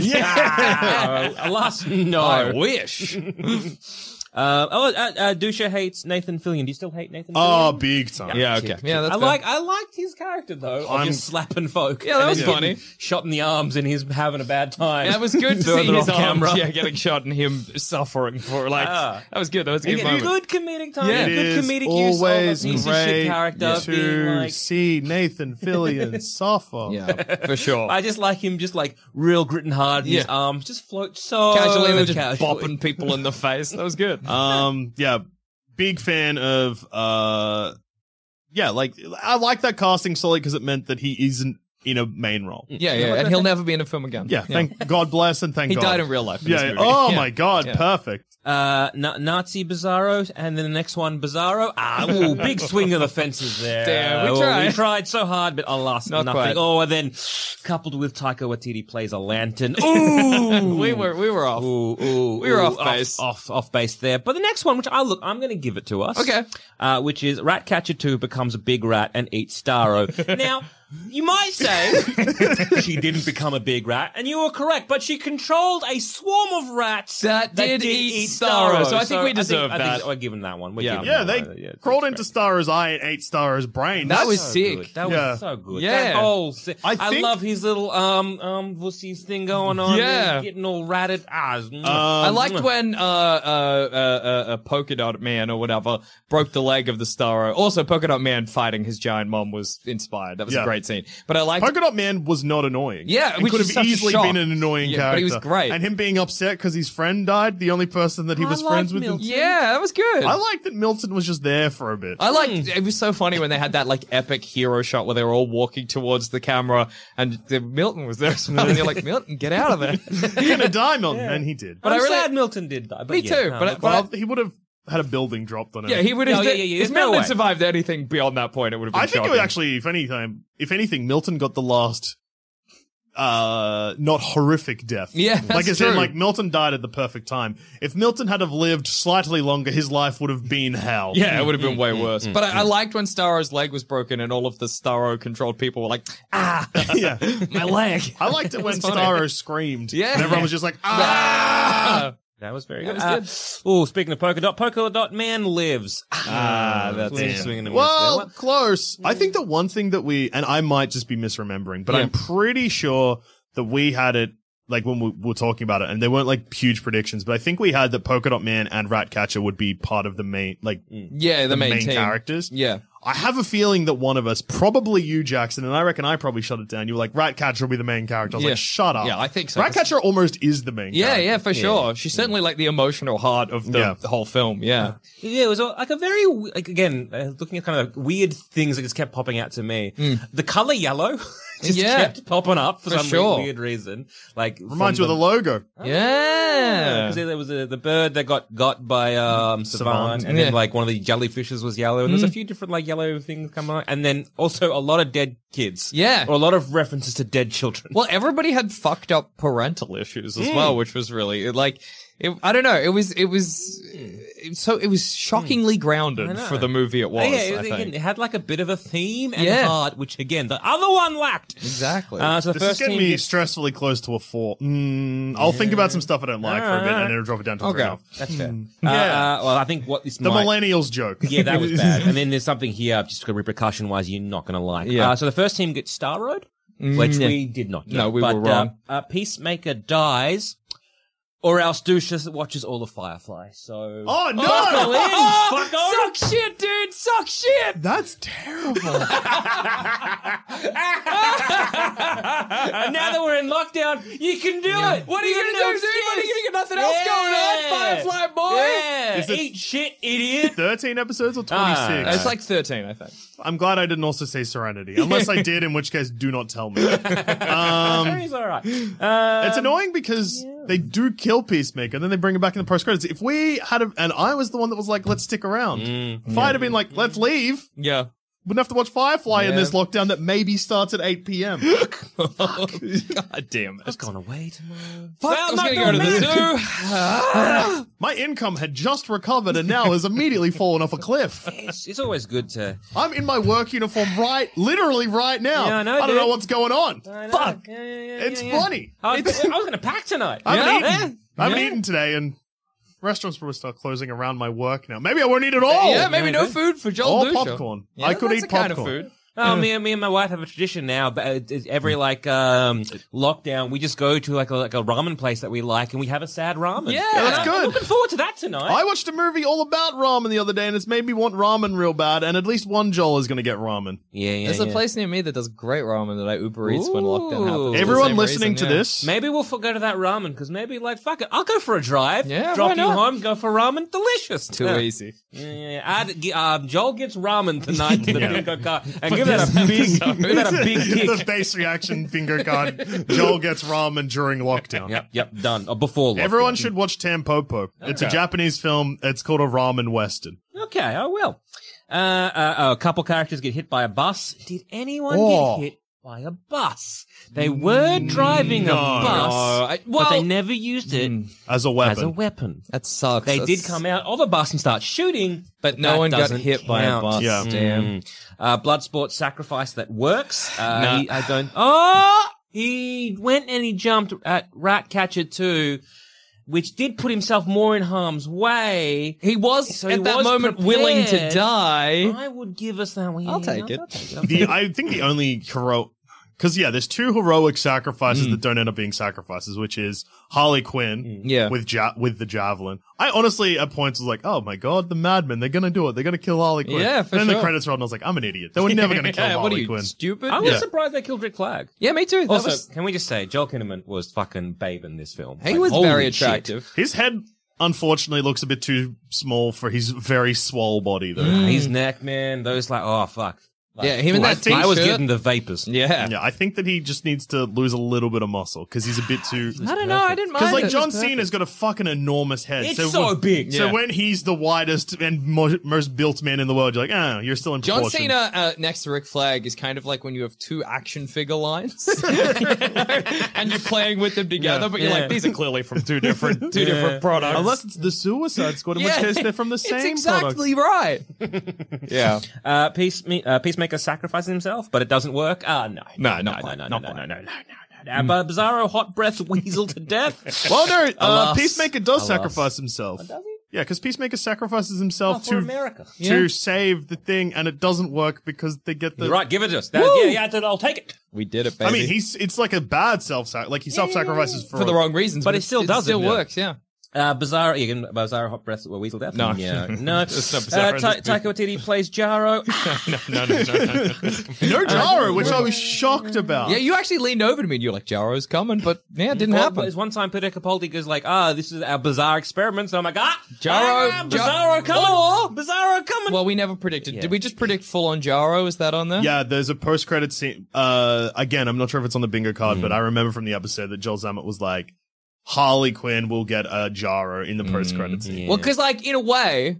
Yeah. uh, alas, no. I wish. Uh, oh, uh, uh, Dusha hates Nathan Fillion. Do you still hate Nathan Oh, Fillion? big time. Yeah, okay. Yeah, that's I fair. like I liked his character though. Of I'm- just slapping folk. Yeah, that and was then funny. getting Shot in the arms and he's having a bad time. Yeah, it was good to Further see his off arms, camera. yeah, getting shot and him suffering for like Ah. that was good. That was a And good get moment. good comedic time. Yeah. It good is comedic use of a always piece of great shit character to being like. see Nathan Fillion suffer. Yeah, for sure. I just like him, just like real grit and hard. In his Yeah. arms just float so Casually and then just casually. bopping people in the face. That was good. Um, yeah, big fan of, uh, yeah, like, I like that casting solely because it meant that he isn't in a main role. Yeah, yeah, and he'll never be in a film again. Yeah, thank God bless and thank He God. died in real life. In Yeah, this yeah. movie. Oh Yeah. my God, Yeah. perfect. Uh, Na- Nazi Bizarro, and then the next one, Bizarro. Ah, ooh, big swing of the fences there. Damn, we Oh, tried. we tried so hard, but alas, Not nothing. quite. Oh, and then coupled with Taika Waititi plays a lantern. Ooh, we were we were off. Ooh, ooh, We were ooh, off base. off, off, off base there. But the next one, which I look, I'm going to give it to us. Okay. Uh, which is Ratcatcher two becomes a big rat and eats Starro. Now, You might say she didn't become a big rat, and you were correct, but she controlled a swarm of rats That did eat Starro, so I think we deserve I that. think I'll give him that one. We're Yeah. giving Yeah, that they one. Yeah, crawled that's into great. Starro's eye and ate Starro's brain. That That's was So sick. good. That Yeah. was so good. Yeah. That whole si- I I, think- love his little um um wussies thing going on. Yeah. There, getting all ratted. Ah, mm. I Um, liked when uh, uh, uh, uh, uh, Polka Dot Man or whatever broke the leg of the Starro. Also, Polka Dot Man fighting his giant mom was inspired. That was Yeah. a great scene. But I liked Polka Dot Man was not annoying. Yeah, it which could is have such a easily shock. been an annoying Yeah, character. but he was great. And him being upset because his friend died, the only person that he I was like friends with. Milton. Yeah, that was good. I liked that Milton was just there for a bit. I liked it was so funny when they had that like epic hero shot where they were all walking towards the camera and the, Milton was there as well. And you're like, Milton, get out of there. You're gonna die, Milton, and he did. But I'm I really- sad Milton did die. But Me yeah, too, no, but I- look, but Well, he would have had a building dropped on him. Yeah, he would have. No, yeah, yeah, yeah, If there's no Milton way. survived anything beyond that point, it would have been I think it shocking. was actually, if anything, if anything, Milton got the last, uh, not horrific death. Yeah, like that's I said, true. like Milton died at the perfect time. If Milton had have lived slightly longer, his life would have been hell. Yeah, it would have been way worse. But I, I liked when Starro's leg was broken and all of the Starro-controlled people were like, ah, yeah. my leg. I liked it when It's funny. Starro screamed. Yeah. and everyone was just like, ah. Ah. That was very That good. was Uh, oh, speaking of Polka Dot, Polka Dot Man lives. Ah, that's Swing- it. swinging and Well, missing. close. I think the one thing that we, and I might just be misremembering, but Yeah. I'm pretty sure that we had it, like when we were talking about it, and they weren't like huge predictions, but I think we had that Polka Dot Man and Ratcatcher would be part of the main, like, Yeah, the, the main, main, team. characters. Yeah. I have a feeling that one of us, probably you, Jackson, and I reckon I probably shut it down. You were like, Ratcatcher will be the main character. I was Yeah. like, shut up. Yeah, I think so. Ratcatcher almost is the main Yeah, character. yeah, for sure. She's certainly like the emotional heart of the, Yeah. the whole film. Yeah. Yeah, it was uh, like a very, w- like again, uh, looking at kind of weird things that just kept popping out to me. The color yellow just Yeah. kept popping up for, For some sure. weird reason. Like Reminds you from of the logo. Yeah. Because there was a, the bird that got got by um, Savant, Savant. and Yeah. then like one of the jellyfishes was yellow, and there's a few different like yellow things coming on, and then also a lot of dead kids. Yeah. or a lot of references to dead children. Well, everybody had fucked up parental issues as well, which was really like, it, I don't know. It was, it was, it, so it was shockingly grounded I know. for the movie it was. Oh, yeah, I it, think. again, it had like a bit of a theme and Yeah. heart, which again the other one lacked. Exactly. Uh, so the This is first getting team me gets- stressfully close to a four. Mm, I'll think about some stuff I don't like for a bit and then I'll drop it down to Okay. three and a half. That's fair. Yeah. Uh, uh, well, I think what this The might. millennials joke. Yeah, that was bad. And then there's something here, just repercussion wise, you're not going to like. Yeah. Uh, so the first team gets Star Road, which yeah. we did not get. No, we but, were wrong. Uh, uh, Peacemaker dies, or else Dusha watches all of Firefly. So. Oh, no! Buckle in, fucko! Suck shit, dude! Suck shit! That's terrible. And now that we're in lockdown, you can do it. What are you can gonna do, dude? What are you gonna get nothing else going on? Firefly boy? Yeah. Is it- Eat shit, idiot. thirteen episodes or twenty-six? Ah. It's like thirteen, I think. I'm glad I didn't also say Serenity. Unless I did, in which case, do not tell me. Um, He's all right. Um, it's annoying because they do kill Peacemaker, and then they bring him back in the post credits. If we had, a, and I was the one that was like, "Let's stick around." If I'd have been like, "Let's leave," Yeah. wouldn't have to watch Firefly in Yeah. this lockdown that maybe starts at eight p.m. God damn it. I've gone away tomorrow. Fuck, I was gonna go to the zoo. My income had just recovered and now has immediately fallen off a cliff. It's, it's always good to. I'm in my work uniform right, literally right now. Yeah, I know, I don't dude. know what's going on. I know. Fuck. Yeah, yeah, yeah, It's yeah, yeah. funny. I was, I was going to pack tonight. I haven't Yeah. eaten. I haven't Yeah. eaten today, and restaurants probably start closing around my work now. Maybe I won't eat at all. Yeah, maybe yeah, no good. food for Joel Or Dusha. popcorn. Yeah, I could that's eat the kind of popcorn. food. Oh, me and me and my wife have a tradition now. But it's- it's every like um, lockdown, we just go to like a, like a ramen place that we like, and we have a sad ramen. Yeah. Yeah, that's I'm good. looking forward to that tonight. I watched a movie all about ramen the other day, and it's made me want ramen real bad, and at least one Joel is going to get ramen. yeah, yeah. There's yeah. a place near me that does great ramen that I Uber Eats when lockdown happens. Ooh. for the Everyone same listening reason, to yeah. this, Maybe we'll f- go to that ramen because maybe like fuck it, I'll go for a drive. Yeah, drop why you not? home, go for ramen, delicious. Too yeah. easy. Yeah, yeah, yeah. Add, gi- um, Joel gets ramen tonight to the bingo card, and give that a big, give that a big the kick. base reaction finger card. Joel gets ramen during lockdown. Yep, yep, done. Or before. Lockdown. Everyone should watch Tampopo. It's a Okay. Japanese film. It's called a ramen western. Okay, I will. Uh, uh, a couple characters get hit by a bus. Did anyone Oh. get hit by a bus. They were driving No. a bus, No, I- well- but they never used it As a weapon. as a weapon. That sucks. They That's- did come out of a bus and start shooting, But no that one got doesn't hit by a count. bus. Yeah. Damn. Mm. Uh, Bloodsport sacrifice that works. Uh, Nah. he, I don't. Oh, he went and he jumped at Ratcatcher two, which did put himself more in harm's way. He was So at he that was moment willing to prepared. die. I would give us that one. I'll Yeah, take it. I'll take it. I'll the take it. I think the only heroic, because yeah, there's two heroic sacrifices Mm. that don't end up being sacrifices, which is Harley Quinn Yeah. with ja- with the javelin. I honestly at points was like, oh my god, the Madmen, they're gonna do it, they're gonna kill Harley Quinn. Yeah, for and then sure. the credits rolled, and I was like, I'm an idiot. They were never gonna kill Yeah, Harley what are you, Quinn. stupid? I was Yeah. surprised they killed Rick Flag. Yeah, me too. That Also, was, can we just say Joel Kinnaman was fucking babe in this film? he Like, was holy very shit. attractive. His head, unfortunately, looks a bit too small for his very swole body, though. Mm. His neck, man. Those like, oh fuck. Like, Yeah, him in I that think- I was t-shirt. getting the vapors. Yeah. Yeah, I think that he just needs to lose a little bit of muscle because he's a bit too. I don't know. I didn't mind Because like it. John Cena's got a fucking enormous head. It's so so when- big. So Yeah. when he's the widest and mo- most built man in the world, you're like, ah, you're still in John proportion. Cena uh, next to Rick Flag is kind of like when you have two action figure lines and you're playing with them together, Yeah. but you're Yeah. like, these are clearly from two different two different products. Unless it's the Suicide Squad, in which case they're from the same It's exactly right. yeah. Uh, Peace, uh, Peacemaker sacrifices himself, but it doesn't work. Ah, no. No, no, not no, quite, no, no, not no, quite. no, no, no, no, no. Uh, Bizarro hot breath weasel to death. Well, no, uh, Alas. Peacemaker does Alas. sacrifice himself. Does he? Yeah, because Peacemaker sacrifices Oh, himself for to America. to Yeah. save the thing, and it doesn't work because they get the. You're right, give it to us. That, Woo! yeah, yeah, I'll take it. We did it, baby. I mean, he's it's like a bad self sac like he self sacrifices for, for the wrong reasons, But but, it still it does still it, yeah. works, yeah. Uh, Bizarro, you can, Bizarro hot breath weasel death. No. Yeah. No. It's not uh, Bizarro, Ta- it's Taika Waititi plays Jaro. no, no, no, no, no. No Jaro, which I was shocked about. Yeah, you actually leaned over to me and you're like, Jaro's coming, but yeah, it didn't Well, happen. There's one time Peter Capaldi goes like, ah, this is our bizarre experiment. So I'm like, ah, Jaro- ah, Ja- Bizarro coming. Bizarro coming. Well, we never predicted. Yeah. Did we just predict full on Jaro? Is that on there? Yeah, there's a post credit scene. Uh, again, I'm not sure if it's on the bingo card, but I remember from the episode that Joel Zammett was like, Harley Quinn will get a Jaro in the post credit scene. yeah. Well, because like in a way,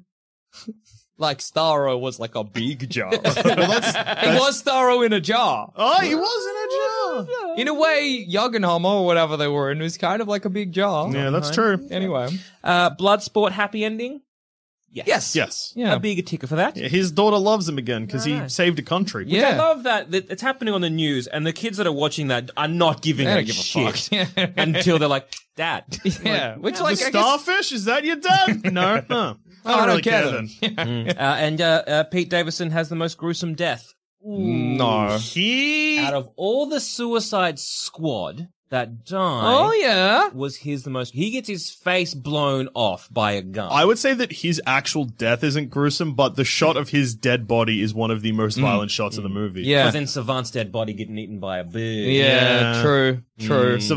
like Starro was like a big jar. Well, that's, he was Starro in a jar. oh, he was in a jar. In a way, Jagenhammer or whatever they were in was kind of like a big jar. Yeah, that's true. Anyway, Uh, Bloodsport happy ending? Yes. yes, Yes. yeah. A bigger ticker for that. Yeah, his daughter loves him again because he Right. saved a country. Yeah. I love that, that it's happening on the news, and the kids that are watching that are not giving They a don't give a shit fuck. Yeah. until they're like, Dad. yeah, which The like I guess, starfish? Is that your dad? no. Huh. oh, I don't really care care then. uh, and uh, uh, Pete Davidson has the most gruesome death. No. He. Out of all the Suicide Squad that died, Oh yeah. was his the most. He gets his face blown off by a gun. I would say that his actual death isn't gruesome, but the shot of his dead body is one of the most violent shots of the movie. Yeah. Because then Savant's dead body getting eaten by a bird. Yeah, Yeah. true, true. So,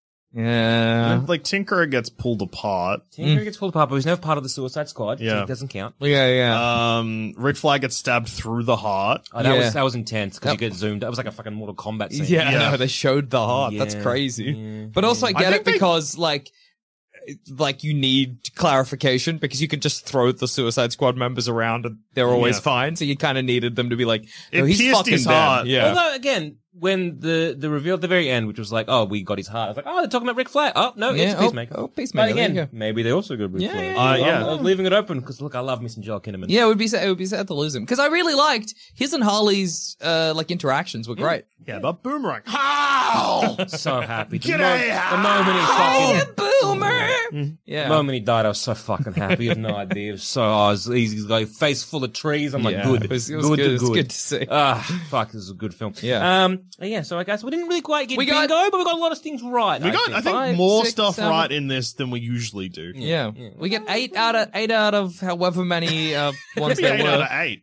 Yeah. like, Tinkerer gets pulled apart. Tinker gets pulled apart, but he's never part of the Suicide Squad. So Yeah. it doesn't count. Yeah, yeah. Um, Rick Flag gets stabbed through the heart. Oh, that Yeah. was that was intense because Yep. you get zoomed. That was like a fucking Mortal Kombat scene. yeah, Yeah. I know, they showed the heart. That's Yeah, crazy. yeah, But also, I I get think it they- because, like, it- like you need clarification because you can just throw the Suicide Squad members around and they're always Yeah. fine. So you kind of needed them to be like, It no, he's pierced fucking his dead. heart. Yeah. Although again, when the the reveal at the very end, which was like, oh, we got his heart. I was like, oh, they're talking about Rick Flag. Oh no, Yeah, it's oh, Peacemaker. oh, Peacemaker, But there again, you go. maybe they also got Rick Yeah, Flag. yeah, yeah. Uh, yeah. I'm, I'm leaving it open because look, I love missing Joel Kinnaman. Yeah, it would be sad, it would be sad to lose him because I really liked his and Harley's uh like interactions were great. Yeah, but Boomerang. How? So happy. The, Get mo- out. the moment he fucking. Boomer. Yeah. The moment he died, I was so fucking happy. You have no idea. It was so I was he's he's got a face full of trees. I'm like, Yeah, good, it was- it was good, good. to It was good. good to see. Ah, fuck, this is a good film. Yeah. Um. Yeah. So I guess we didn't really quite get We got- bingo, but we got a lot of things right. We got, I think, Five, more six, stuff seven. right in this than we usually do. Yeah. We get eight out of eight out of however many uh, ones Maybe there eight out were. of eight.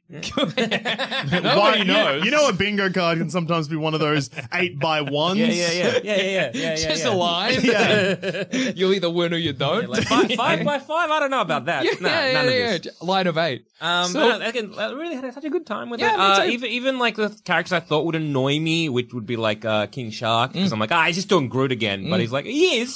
Nobody Why- you- knows. You know, a bingo card can sometimes be one of those eight by ones. Yeah, yeah, yeah, yeah, yeah, yeah, yeah. Just yeah. a line. Yeah. You either win or you don't. Like five, five by five. I don't know about that. yeah, Nah, yeah, none yeah, of yeah. this. Line of eight. Um, So- but again, I really had such a good time with Yeah, it. me Uh, too. even even like the characters I thought would annoy me, which would be like uh, King Shark, because I'm like, ah, he's just doing Groot again, but he's like, he is.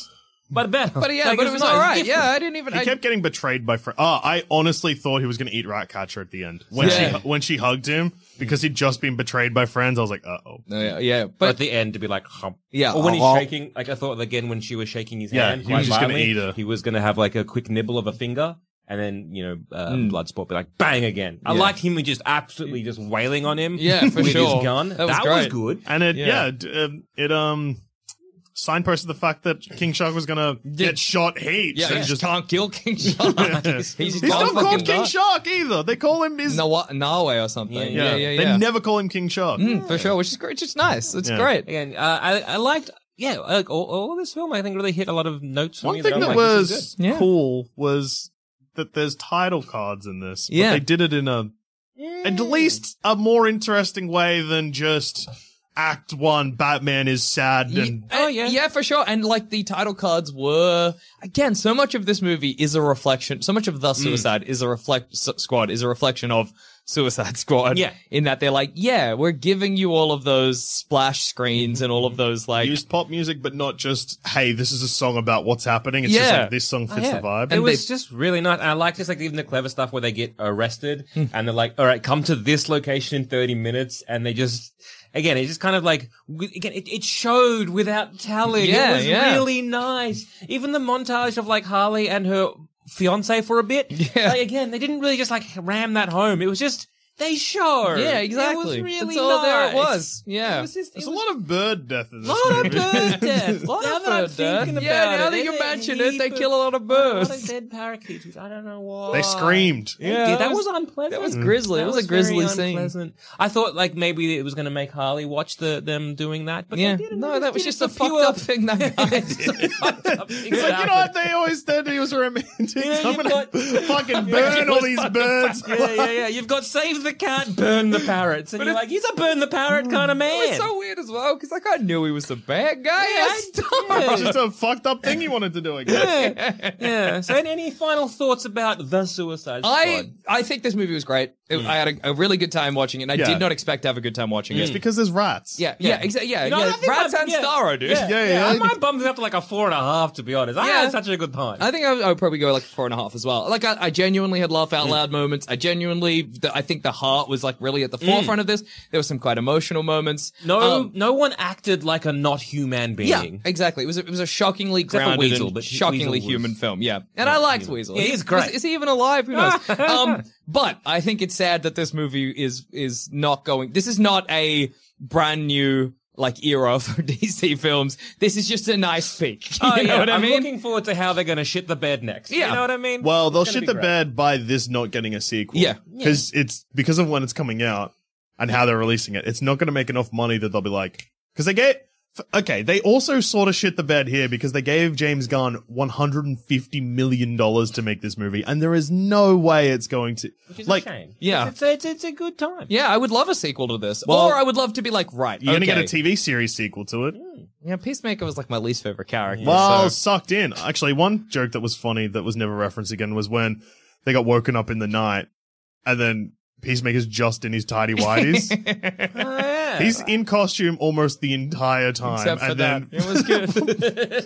but better. But yeah, Like, but it was nice, all right. different. Yeah, I didn't even. He I, kept getting betrayed by friends. Oh, I honestly thought he was going to eat Ratcatcher at the end when Yeah. she when she hugged him because he'd just been betrayed by friends. I was like, uh oh. No, yeah, yeah, But but at the end to be like, hump. Yeah, Or when he's oh, oh. shaking, like I thought again when she was shaking his Yeah, hand, he was quite just gonna violently, eat her. He was gonna have like a quick nibble of a finger, and then you know, uh, Mm. Bloodsport be like bang again. I Yeah. liked him just absolutely just wailing on him. Yeah, for with sure. his gun. That was great. good. And it, Yeah. yeah, d- um, it um signposted the fact that King Shark was gonna get shot heaps. yeah, and he just just can't kill King Shark. He's, He's gone not fucking called King dark. Shark either. They call him his. No, what? Norway or something. Yeah, Yeah, yeah, yeah. They never call him King Shark. Mm, for sure, which is great. Which is nice. It's Yeah. great. Again, uh, I I liked. Yeah, like all, all this film, I think really hit a lot of notes for One me. thing I'm that like, was this is good. Yeah. cool was that there's title cards in this. But Yeah. they did it in a at least a more interesting way than just Act One. Batman is sad and Oh yeah, yeah, for sure. And like the title cards were again, so much of this movie is a reflection. So much of the Suicide is a reflect S- Squad is a reflection of Suicide Squad. Yeah. in that they're like, yeah, we're giving you all of those splash screens and all of those like. used pop music, but not just hey, this is a song about what's happening. It's Yeah. just like this song fits yeah. the vibe. It And was they- just really nice. And I like just like even the clever stuff where they get arrested and they're like, all right, come to this location in thirty minutes. And they just, again, it just kind of like, wi- again, it, it showed without telling. Yeah, it was yeah. really nice. Even the montage of like Harley and her fiance for a bit. Yeah. Like, again, they didn't really just like ram that home. It was just, they showed. Yeah, It exactly. was really That's all there it nice. was. Yeah. It was just, There's it a was lot of bird death in this lot of movie. bird death. Lot Now of that I'm bird death. thinking Yeah, about now it, that you there's a mention it, they heap kill a lot of birds. A lot of dead parakeets. I don't know why. They screamed. They Yeah, did. that That was- was unpleasant. that was grisly. That It was a very grisly scene. unpleasant. I thought like maybe it was going to make Harley watch the them doing that, but Yeah. they didn't. No, They that was did just it a for fucked pure- up thing that guy It's did. a fucked up thing It's that like, you know what? happened. They always said he was a romantic. Yeah, I'm you've gonna got- fucking burn all these birds. Yeah, yeah, yeah. You've got save the cat, burn the parrots, and you're like, he's a burn the parrot kind of man. It was so weird as well because like I knew he was the bad guy. Yeah, I yeah. It's just a fucked up thing he wanted to do again. yeah. yeah. So, any, any final thoughts about the Suicide Squad? I I think this movie was great. It- I had a, a really good time watching it. And I Yeah. did not expect to have a good time watching It's it. because there's rats. Yeah, yeah, exactly. Yeah, You know, I yeah. think Rats I- and yeah. Starro, dude. Yeah, Yeah, yeah. yeah. I might bump it up to like a four and a half, to be honest. I Yeah. had such a good time. I think I, I would probably go like four and a half as well. Like I, I genuinely had laugh out loud moments. I genuinely, the, I think the heart was like really at the forefront of this. There were some quite emotional moments. no, Um, no one acted like a not human being. yeah, exactly. It was a, it was a shockingly Except for grounded Weasel, and but shockingly Weasel was- human film. Yeah, and I liked Weasel. Yeah, he's great. Is, is he even alive? Who knows? um, but I think it's sad that this movie is is not going. This is not a brand new like era for D C films. This is just a nice peek. Oh, you know yeah. what I I'm mean? looking forward to how they're going to shit the bed next. Yeah. You know what I mean? Well, they'll It's gonna shit be the great. bed by this not getting a sequel. Yeah. Because it's because of when it's coming out and how they're releasing it. It's not going to make enough money that they'll be like, because they get, f- okay, they also sort of shit the bed here because they gave James Gunn one hundred fifty million dollars to make this movie, and there is no way it's going to, Which is like, a shame. Yeah. It's, it's, it's a good time. Yeah, I would love a sequel to this, Well, or I would love to be like, right, you're going to okay. get a T V series sequel to it. Yeah, Peacemaker was like my least favorite character. Well, so- sucked in. Actually, one joke that was funny that was never referenced again was when they got woken up in the night and then Peacemaker's just in his tidy whities. Oh, yeah. He's in costume almost the entire time. Except for and that, then it was good.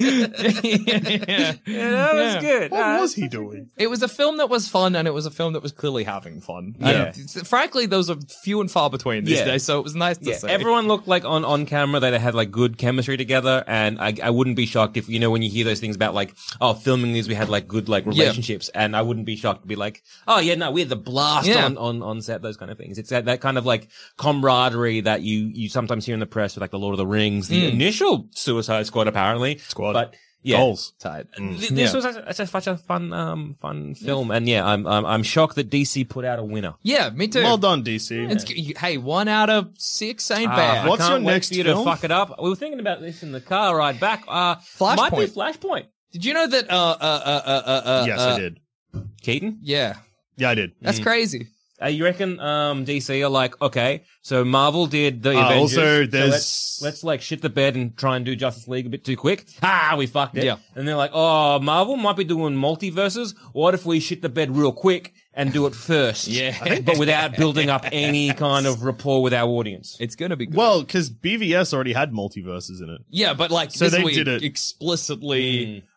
yeah. Yeah, that was Yeah. good. what Uh, was he doing? It was a film that was fun, and it was a film that was clearly having fun. Yeah. And frankly, those are few and far between these Yeah. days, so it was nice to Yeah, see. everyone looked like on, on camera that they had like good chemistry together, and I, I wouldn't be shocked if, you know, when you hear those things about like, oh, filming these we had like good like relationships, and I wouldn't be shocked to be like, oh yeah, no, we had the blast Yeah. on, on, on set, those kind of things. It's that, that kind of like camaraderie that you, you sometimes hear in the press with like the Lord of the Rings, the initial Suicide Squad apparently. Squad. But yeah. Goals. Tight. Th- This Yeah. was a, it's a, such a fun, um, fun film, and yeah, I'm, I'm, I'm shocked that D C put out a winner. Yeah, me too. Well done, D C. It's, hey, one out of six ain't Uh, bad. I What's can't your wait next for you film? to fuck it up. We were thinking about this in the car ride back. Uh, Flashpoint. Might be Flashpoint. Did you know that? Uh, uh, uh, uh, uh, uh, yes, uh, I did. Keaton? Yeah, Yeah, I did. that's crazy. Uh, you reckon um, D C are like, okay, so Marvel did the Uh, Avengers. also, so there's- let's, let's like shit the bed and try and do Justice League a bit too quick. Ah, we fucked it. Yeah. And they're like, oh, Marvel might be doing multiverses. What if we shit the bed real quick and do it first? Yeah. But without building up any kind of rapport with our audience. It's gonna be good. Well, because B V S already had multiverses in it. yeah, but like So this they week did it. explicitly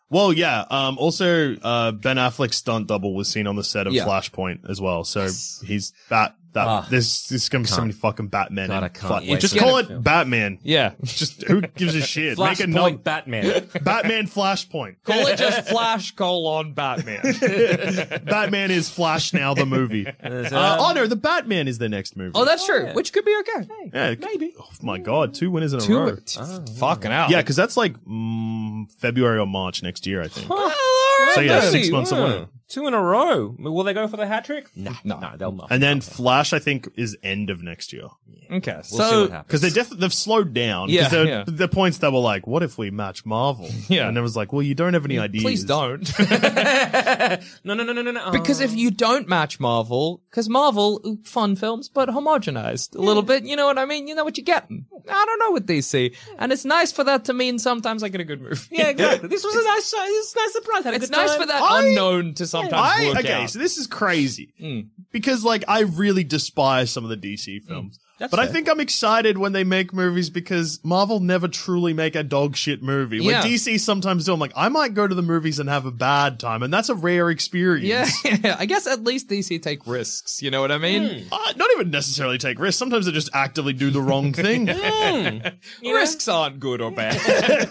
Well, yeah. Um, also, uh, Ben Affleck's stunt double was seen on the set of Yeah. Flashpoint as well. So he's Bat. That Ah. there's there's gonna be so Can't. many fucking Batman. God, in I can't Fla- wait just for call that it film. Batman. Yeah. Just who gives a shit? Make it Flashpoint not Batman. Batman Flashpoint. Call it just Flash colon Batman. Batman is Flash now. The movie. Uh, oh no, the Batman is the next movie. Oh, that's true. yeah. Which could be okay. yeah, maybe. Oh my god, two winners in a Two row. t- fucking out. Yeah, because that's like mm, February or March next year, I think. Oh, So, yeah, really? six months Wow. away. Two in a row. Will they go for the hat trick? Nah, No. no, they'll not. And then Flash, I think, is end of next year. Okay. We'll see So what happens. Because they def- they've slowed down. 'Cause Yeah, there, yeah. there are points that were like, what if we match Marvel? Yeah. And it was like, well, you don't have any ideas. please don't. no, no, no, no, no, no. Because if you don't match Marvel, because Marvel, uh, fun films, but homogenized a little bit, you know what I mean? You know what you're getting. I don't know with D C. And it's nice for that to mean sometimes I get a good movie. yeah, exactly. This was a nice, uh, this was a nice surprise. Had a It's good nice time. for that I- unknown to sometimes I, work okay, out. so this is crazy. Mm. Because, like, I really despise some of the D C films. That's but I fair. think I'm excited when they make movies because Marvel never truly make a dog shit movie. Yeah. When D C sometimes do, I'm like, I might go to the movies and have a bad time, and that's a rare experience. Yeah, I guess at least D C take risks. You know what I mean? Uh, not even necessarily take risks. Sometimes they just actively do the wrong thing. Risks aren't good or bad.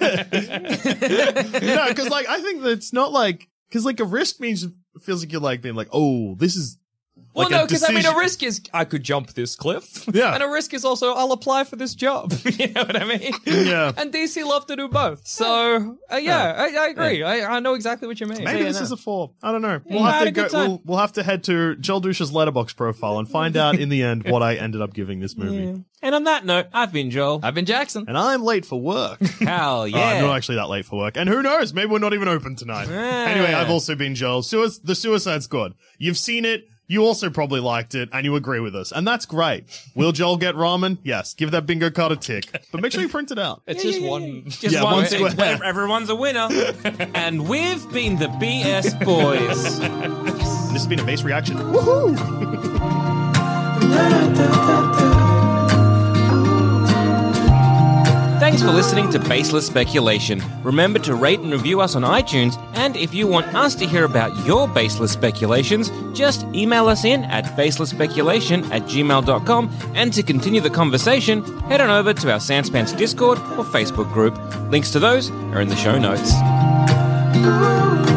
No, because like I think that it's not like because like a risk means it feels like you're like being like, oh, this is Well, like no, a because I mean, a decision- risk is I could jump this cliff. Yeah. And a risk is also I'll apply for this job. You know what I mean? Yeah. And D C love to do both. So, uh, yeah, I, I agree. I, I know exactly what you mean. Maybe Yeah, this no. is a four. I don't know. We'll I have had to a go. good time. We'll, we'll have to head to Joel Douche's letterbox profile and find out in the end what I ended up giving this movie. And on that note, I've been Joel. I've been Jackson. And I'm late for work. Hell Uh, yeah. I'm not actually that late for work. And who knows? Maybe we're not even open tonight. Anyway, I've also been Joel. Sui- the Suicide Squad. You've seen it. You also probably liked it, and you agree with us. And that's great. Will Joel get ramen? Yes. Give that bingo card a tick. But make sure you print it out. It's just one. Just Yeah, one, one thing. square. Everyone's a winner. And we've been the B S Boys. This has been a base reaction. Woohoo! Thanks for listening to Baseless Speculation. Remember to rate and review us on iTunes, and if you want us to hear about your baseless speculations, just email us in at baselessspeculation at gmail dot com, and to continue the conversation, head on over to our Sanspants Discord or Facebook group. Links to those are in the show notes. Ooh.